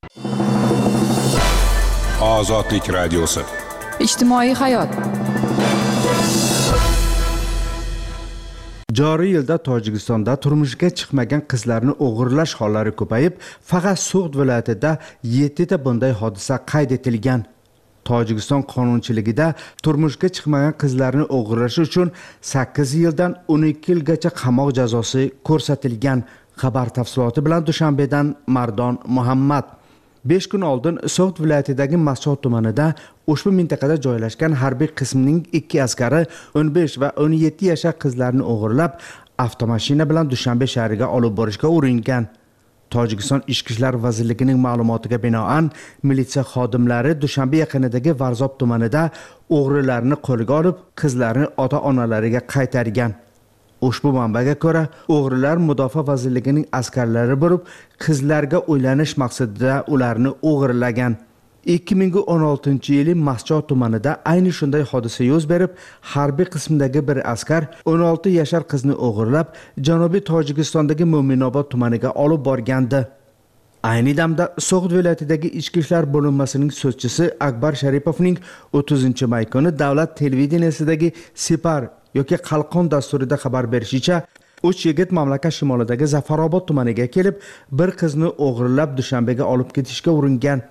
S2: Ozodlik radiosi.
S1: Ijtimoiy hayot.
S23: Joriy yilda Tojikistonda turmushga chiqmagan qizlarni o'g'irlash hollari ko'payib, faqat So'g'd viloyatida yetti ta bunday hodisa qayd etilgan. Tojikiston qonunchiligida turmushga chiqmagan qizlarni o'g'irlash uchun sakkiz yildan o'n ikki yilgacha qamoq jazosi ko'rsatilgan. Xabar tafsiloti bilan Dushanbedan Mardon Muhammad. besh kun oldin So'g'd viloyatidagi Mas'ud tumanida ushbu mintaqada joylashgan harbiy qismning ikki askari o'n besh va o'n yetti yashar qizlarni o'g'irlab, avtomashina bilan Dushanbe shahriga olib borishga uringan. Tojikiston Ichki ishlar vazirligining ma'lumotiga binoan, militsiya xodimlari Dushanbe yaqinidagi Varzob tumanida o'g'rilarni qo'lga olib, qizlarni ota-onalariga qaytargan. Ushbu manbaga ko'ra, o'g'rilar Mudofaa vazirligining askarlari bo'lib, qizlarga uylanish maqsadida ularni o'g'irlagan. ikki ming o'n oltinchi yili Mas'ud tumanida ayni shunday hodisa yuz berib, harbiy qismdagi bir askar o'n olti yashar qizni o'g'irlab, Janubiy Tojikistondagi Mo'minobod tumaniga olib borgandi. Ayni damda So'g'd viloyatidagi ichki ishlar bo'linmasining so'zchisi Akbar Sharipovning o'ttizinchi may kuni davlat televideniyasidagi Sipar yoki Qalqon dasturida xabar berishicha, uch yigit mamlakat shimolidagi Zafarobod tumaniga kelib, bir qizni o'g'irlab Dushanbega olib ketishga uringan.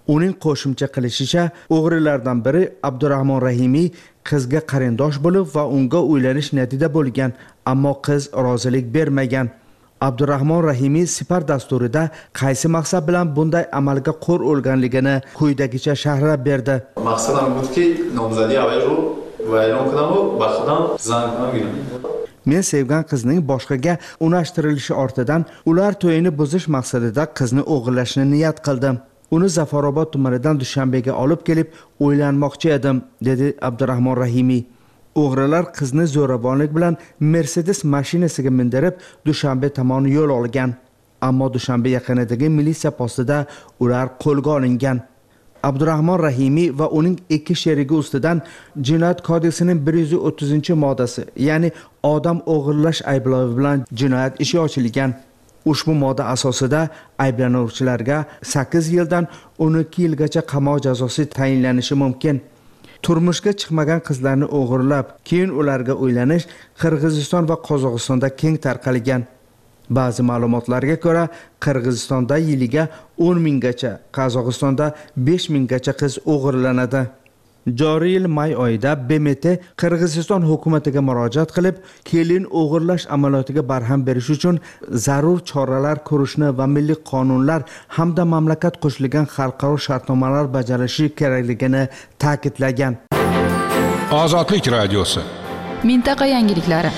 S23: Uning qo'shimcha qilishicha, o'g'rilardan biri Abdurahmon Rahimiy qizga qarindosh bo'lib va unga uylanish niyatida bo'lgan, ammo qiz rozilik bermagan. Abdurahmon Rahimiy Sipar dasturida qaysi maqsad bilan bunday amalga qo'l olganligini quyidagicha sharhlab berdi.
S3: Maqsadim budki, nomzodi avval ro va e'lon qildim va baxtdan zang qildim.
S23: Men sevgan qizning boshqaga unashtirilishi ortidan ular to'yini buzish maqsadida qizni o'g'irlashni niyat qildim. Uni Zafarobod tumanidan Dushanbega olib kelib, o'ylanmoqchi edim, dedi Abdurahmon Rahimiy. O'g'rilar qizni zo'ravonlik bilan Mercedes mashinasiga mindirib, Dushanbe tomon yo'l olgan. Ammo Dushanbe yaqinidagi militsiya postida ular qo'lga olingan. Abdurahmon Rahimiy va uning ikki sherigi ustidan Jinoyat kodeksining bir yuz o'ttizinchi moddasi, ya'ni odam o'g'irlash ayblovi bilan jinoyat ishi ochilgan. Ushbu modda asosida ayblanuvchilarga sakkiz yildan o'n ikki yilgacha qamoq jazosi tayinlanishi mumkin. Turmushga chiqmagan qizlarni o'g'irlab, keyin ularga uylanish Qirg'iziston va Qozog'istonda keng tarqalgan. Ba'zi ma'lumotlarga ko'ra, Qirg'izistonda yiliga o'n minggacha, Qozog'istonda besh minggacha qiz o'g'irlanadi. Joriy yil may oyida B M T Qirg'iziston hukumatiga murojaat qilib, kelin o'g'irlash amaliyotiga barham berish uchun zarur choralar ko'rishni va milliy qonunlar hamda mamlakat qo'shilgan xalqaro shartnomalar bajarilishi kerakligini ta'kidlagan.
S2: Ozodlik radiosi.
S1: Mintaqa yangiliklari.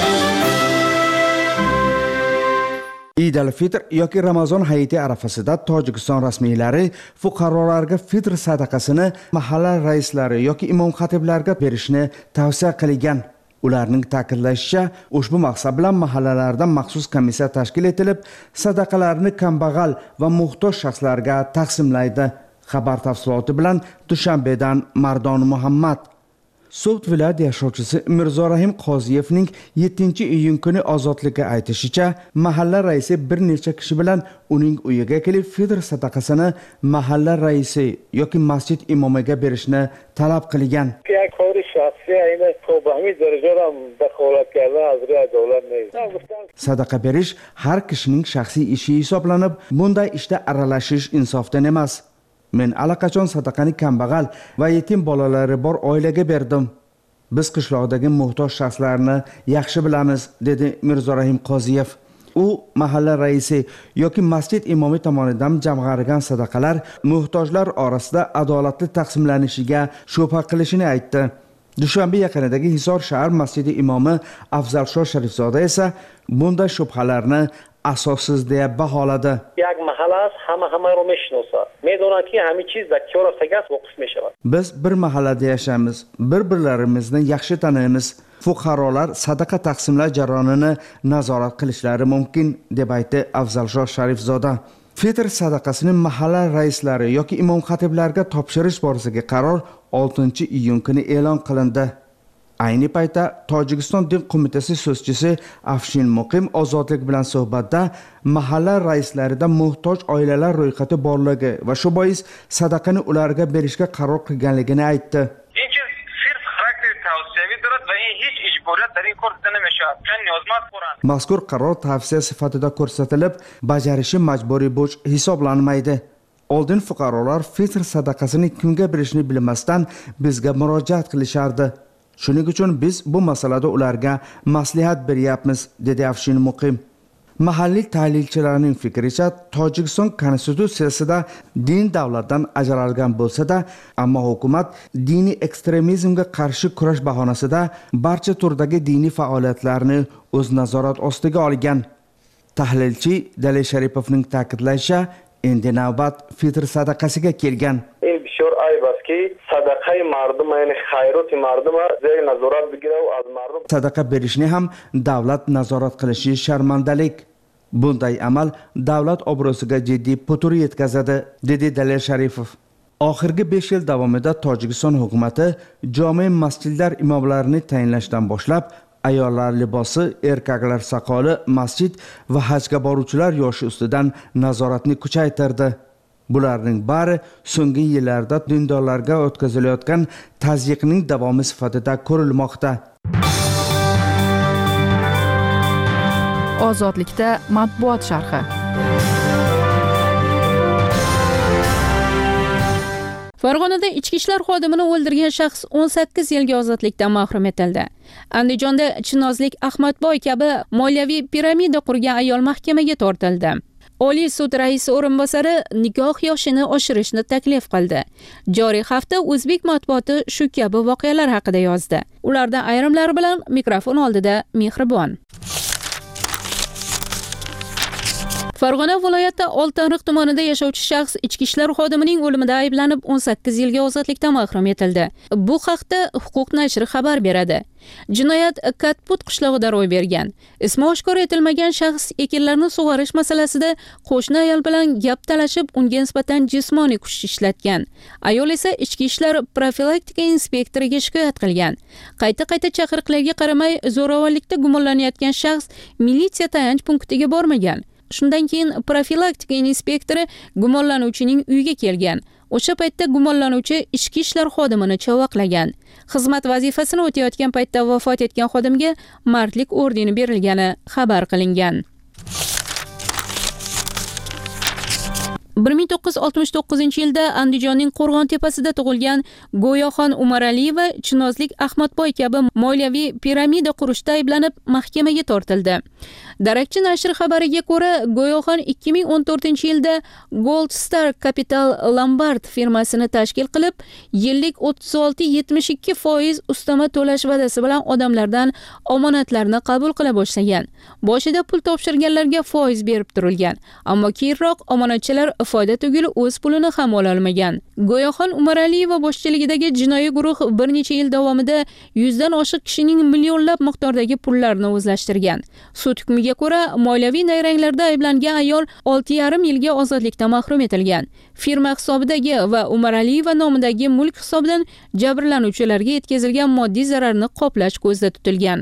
S23: Eid al-Fitr yoki Ramazon hayiti arafasida Tojikiston rasmiylari fuqarolarga fitr sadaqasini mahalla raislari yoki imom xatiblarga berishni tavsiya qilgan. Ularning ta'kidlashicha, ushbu maqsad bilan mahallalarda maxsus komissiya tashkil etilib, sadaqalarni kambag'al va muhtoj shaxslarga taqsimlaydi. Xabar tafsiloti bilan Dushanbedan Mardon Muhammad. So'g'd viloyat yashovchisi Mirzorahim Qoziyevning yettinchi iyun kuni ozodlikka aytishicha, mahalla raisi bir necha kishi bilan uning uyiga kelib fitr sadaqasini mahalla raisi yoki masjid imomiga berishni talab qilgan. Sadaqa berish har kishining shaxsiy ishi hisoblanib, bunday ishda aralashish insofdan emas. Men allaqachon sadaqani kambag'al va yetim bolalari bor oilaga berdim. Biz qishloqdagi muhtoj shaxslarni yaxshi bilamiz, dedi Mirzorahim Qoziyev. U mahalla raisi yoki masjid imomi tomonidan jamg'arilgan sadaqalar muhtojlar orasida adolatli taqsimlanishiga shubha qilishini aytdi. Dushanbe yaqinidagi Hisor shahar masjidi imomi Afzalsho Sharifzoda esa bunday shubhalarni asossiz deya baholadi.
S5: یک محله است همه همه رو میشناسه میدونن که همه چیز در کار سگس وقف میشود.
S23: Biz bir mahallada yashaymiz, bir-birlarimizni yaxshi taniymiz. Fuqarolar sadaqa taqsimlash jarayonini nazorat qilishlari mumkin, deb aytdi Afzalsho Sharifzoda. Fitr sadaqasini mahalla raislari yoki imom xatiblarga topshirish borasidagi qaror oltinchi iyun kuni e'lon qilindi. Ayni paytda Tojikiston din qo'mitasi so'zchisi Afshin Muqim ozodlik bilan suhbatda mahalla raislarida muhtoj oilalar ro'yxati borligi va shu bois sadaqani ularga berishga qaror qilganligini aytdi. Mazkur qaror tavsiya sifatida ko'rsatilib, bajarishi majburiy bo'ch hisoblanmaydi. Oldin fuqarolar fitr sadaqasini kimga berishni bilmasdan bizga murojaat qilishardi. Shuning uchun biz bu masalada ularga maslahat beryapmiz, dedi Afshin Muqim. Mahalliy tahlilchilarning fikricha, Tojikiston konstitutsiyasida din davlatdan ajralgan bo'lsa-da, ammo hukumat diniy ekstremizmga qarshi kurash bahonasida barcha turdagi diniy faoliyatlarni o'z nazorat ostiga olgan. Tahlilchi Dalil Sharipovning ta'kidlashicha, endi navbat fitr sadaqasiga kelgan.
S5: sadaqai mardum ya'ni xayroti mardum zey nazorat bigire va az mardum
S23: sadaqa berishni ham davlat nazorat qilishi sharmandalik. Bunday amal davlat obro'siga jiddiy putur yetkazadi, dedi Dalil Sharifov. Oxirgi besh yil davomida Tojikiston hukumatı jome masjidlar imomlarini tayinlashdan boshlab ayollar libosi, erkaklar soqoli, masjid va hajga boruvchilar yoshi ustidan nazoratni kuchaytirdi. Bularning bari so'nggi yillarda dindorlarga o'tkazilayotgan tazyiqning davomi sifatida ko'rilmoqda.
S1: Ozodlikda matbuot sharhi.
S22: Farg'onada ichki ishlar xodimini o'ldirgan shaxs o'n sakkiz yilga ozodlikdan mahrum etildi. Andijonda chinozlik Ahmadboy kabi moliyaviy piramida qurgan ayol mahkamaga tortildi. Oliy sud raisi o'rinbosari nikoh yoshini oshirishni taklif qildi. Joriy hafta o'zbek matbuoti shu kabi voqealar haqida yozdi. Ulardan ayrimlari bilan mikrofon oldida Mehribon. Farg'ona viloyati Oltiariq tumanida yashovchi shaxs ichki ishlar xodimining o'limida ayblanib o'n sakkiz yilga ozodlikdan mahrum etildi. Bu haqda Huquq nashri xabar beradi. Jinoyat Katput qishlog'ida ro'y bergan. Ismi oshkor etilmagan shaxs ekinlarni sug'orish masalasida qo'shni ayol bilan gap talashib, unga nisbatan jismoniy kuch ishlatgan. Ayol esa ichki ishlar profilaktika inspektoriga shikoyat qilgan. Qayta-qayta chaqiriqlarga qaramay, zo'ravonlikda gumonlanayotgan shaxs militsiya tayanch punktiga bormagan. Shundan keyin profilaktika inspektori gumonlanuvchining uyiga kelgan. O'sha paytda gumonlanuvchi ichki ishlar xodimini chavaqlagan. Xizmat vazifasini o'tayotgan paytda vafot etgan xodimga mardlik ordeni berilgani xabar qilingan. bir ming to'qqiz yuz oltmish to'qqizinchi yilda Andijonning Qo'rg'ontepasida tug'ilgan Go'yoxon Umaraliyeva chinozlik Ahmadboy kabi moliyaviy piramida qurishda ayblanib mahkamaga tortildi. Darakchi nashri xabariga ko'ra, Go'yoxon ikki ming o'n to'rtinchi yilda Gold Star Capital Lombard firmasini tashkil qilib, yillik o'ttiz olti yetmish ikki foiz ustama to'lash va'dasi bilan odamlardan omonatlarni qabul qila boshlagan. Boshida pul topshirganlarga foiz berib turilgan, ammo keyinroq omonatchilar foyda tugul o'z pulini ham ola olmagan. Go'yoxon Umaraliyeva boshchiligidagi jinoiy guruh bir necha yil davomida yuzdan oshiq kishining millionlab miqdordagi pullarini o'zlashtirgan. Sud hukmiga ko'ra, moliyaviy nayranglarda ayblangan ayol olti yarim yilga ozodlikdan mahrum etilgan. Firma hisobidagi va Umaraliyeva nomidagi mulk hisobidan jabrlanuvchilarga yetkazilgan moddiy zararni qoplash ko'zda tutilgan.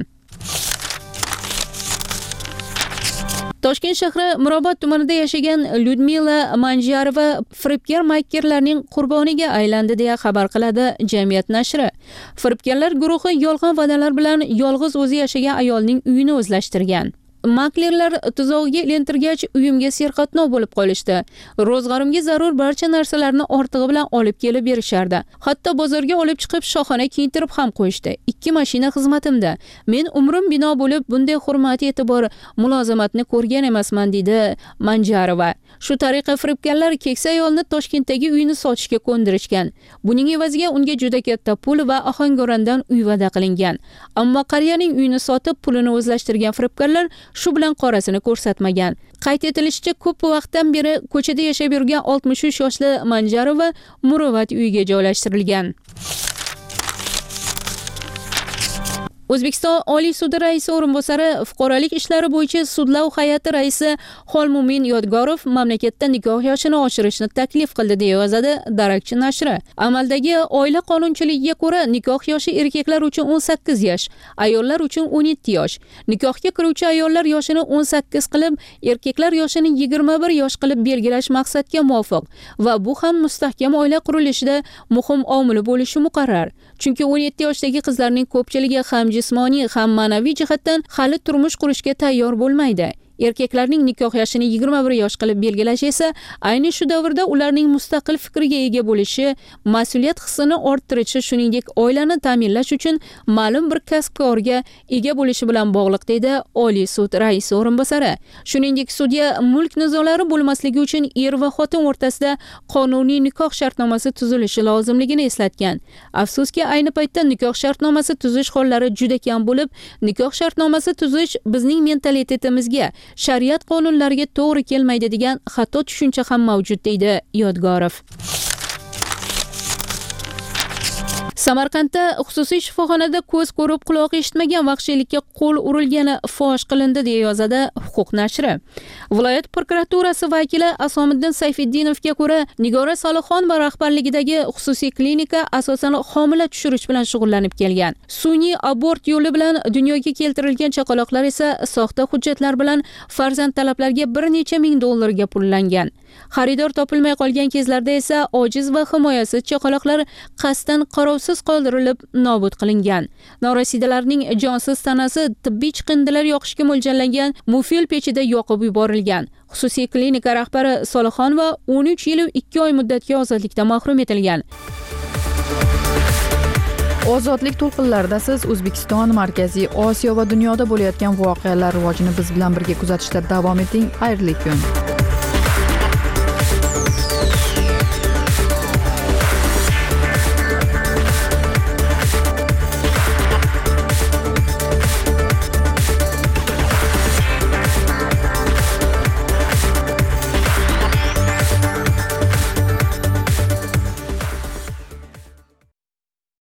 S22: Toshkent shahri Mirobod tumanida yashagan Lyudmila Manjarova firibgar makkerlarning qurboniga aylandi deya xabar qiladi Jamiyat nashri. Firibgarlar guruhi yolg'on va'dalar bilan yolg'iz o'zi yashagan ayolning uyini o'zlashtirgan. Maklerlar tuzog'iga ilintirgach, uyimga serqatnov bo'lib qolishdi. Ro'zg'orimga zarur barcha narsalarni ortig'i bilan olib kelib berishardi. Hatto bozorga olib chiqib shoxona kiyintirib ham qo'yishdi. Ikki mashina xizmatimda. Men umrim bino bo'lib bunday hurmat e'tibor, mulozamatni ko'rgan emasman, deydi Manjarova. Shu tariqa firibgarlar keksa ayolni Toshkentdagi uyini sotishga ko'ndirishgan. Buning evaziga unga juda katta pul va ohangorandan uy va'da qilingan. Ammo qariyaning uyini sotib pulini o'zlashtirgan firibgarlar shu bilan qorasini ko'rsatmagan. Qayd etilishicha, ko'p vaqtdan beri ko'chada yashab yurgan oltmish uch yoshli Manjarova Muruvvat uyiga joylashtirilgan. O'zbekiston Oliy sudi raisi o'rinbosari fuqarolik ishlari bo'yicha sudlov hay'ati raisi Xolmumin Yodgorov mamlakatda nikoh yoshini oshirishni taklif qildi deya yozadi Darakchi nashri. Amaldagi oila qonunchiligiga ko'ra nikoh yoshi erkaklar uchun o'n sakkiz yosh, ayollar uchun o'n yetti yosh. Nikohga kiruvchi ayollar yoshini o'n sakkiz qilib, erkaklar yoshini yigirma bir yosh qilib belgilash maqsadga muvofiq va bu ham mustahkam oila qurilishida muhim omil bo'lishi muqarrar. Chunki o'n yetti yoshdagi qizlarning ko'pchiligi ham jismoniy ham ma'naviy jihatdan hali turmush qurishga tayyor bo'lmaydi. Erkaklarning nikoh yoshini yigirma bir yosh qilib belgilash esa ayni shu davrda ularning mustaqil fikriga ega bo'lishi, mas'uliyat hissini orttirishi, shuningdek oilani ta'minlash uchun ma'lum bir kasb-korga ega bo'lishi bilan bog'liq, deydi Oliy sud raisi o'rinbosari. Shuningdek, sudya mulk nizolari bo'lmasligi uchun er va xotin o'rtasida qonuniy nikoh shartnomasi tuzilishi lozimligini eslatgan. Afsuski, ayni paytda nikoh shartnomasi tuzish hollari juda kam bo'lib, nikoh shartnomasi tuzish bizning mentalitetimizga, shariat qonunlariga to'g'ri kelmaydi degan xato tushuncha ham mavjud, deydi Yodgorov. Samarqandda xususiy shifoxonada ko'z ko'rib quloq eshitmagan vahshiylikka qo'l urilgani fosh qilindi deya yozadi Huquq nashri. Viloyat prokuraturasi vakili Asomiddin Sayfiddinovga ko'ra, Nigora Solixon va rahbarligidagi xususiy klinika asosan homila tushirish bilan shug'ullanib kelgan. Sun'iy abort yo'li bilan dunyoga keltirilgan chaqaloqlar esa soxta hujjatlar bilan farzand talablarga bir necha ming dollarga pullangan. Xaridor topilmay qolgan kezlarda esa ojiz va himoyasiz chaqaloqlar qasddan qarovsiz jonsiz qoldirilib nobud qilingan. Norasidalarning jonsiz tanasi tibbiy chiqindilar yoqishga mo'ljallangan mufil pechida yoqib yuborilgan. Xususiy klinika rahbari Solixonova o'n uch yil ikki oy muddatga ozodlikdan mahrum etilgan.
S1: Ozodlik to'lqinlarida siz O'zbekiston, Markaziy Osiyo va dunyoda bo'layotgan voqealar rivojini biz bilan birga kuzatishda davom eting. Xayrli kun.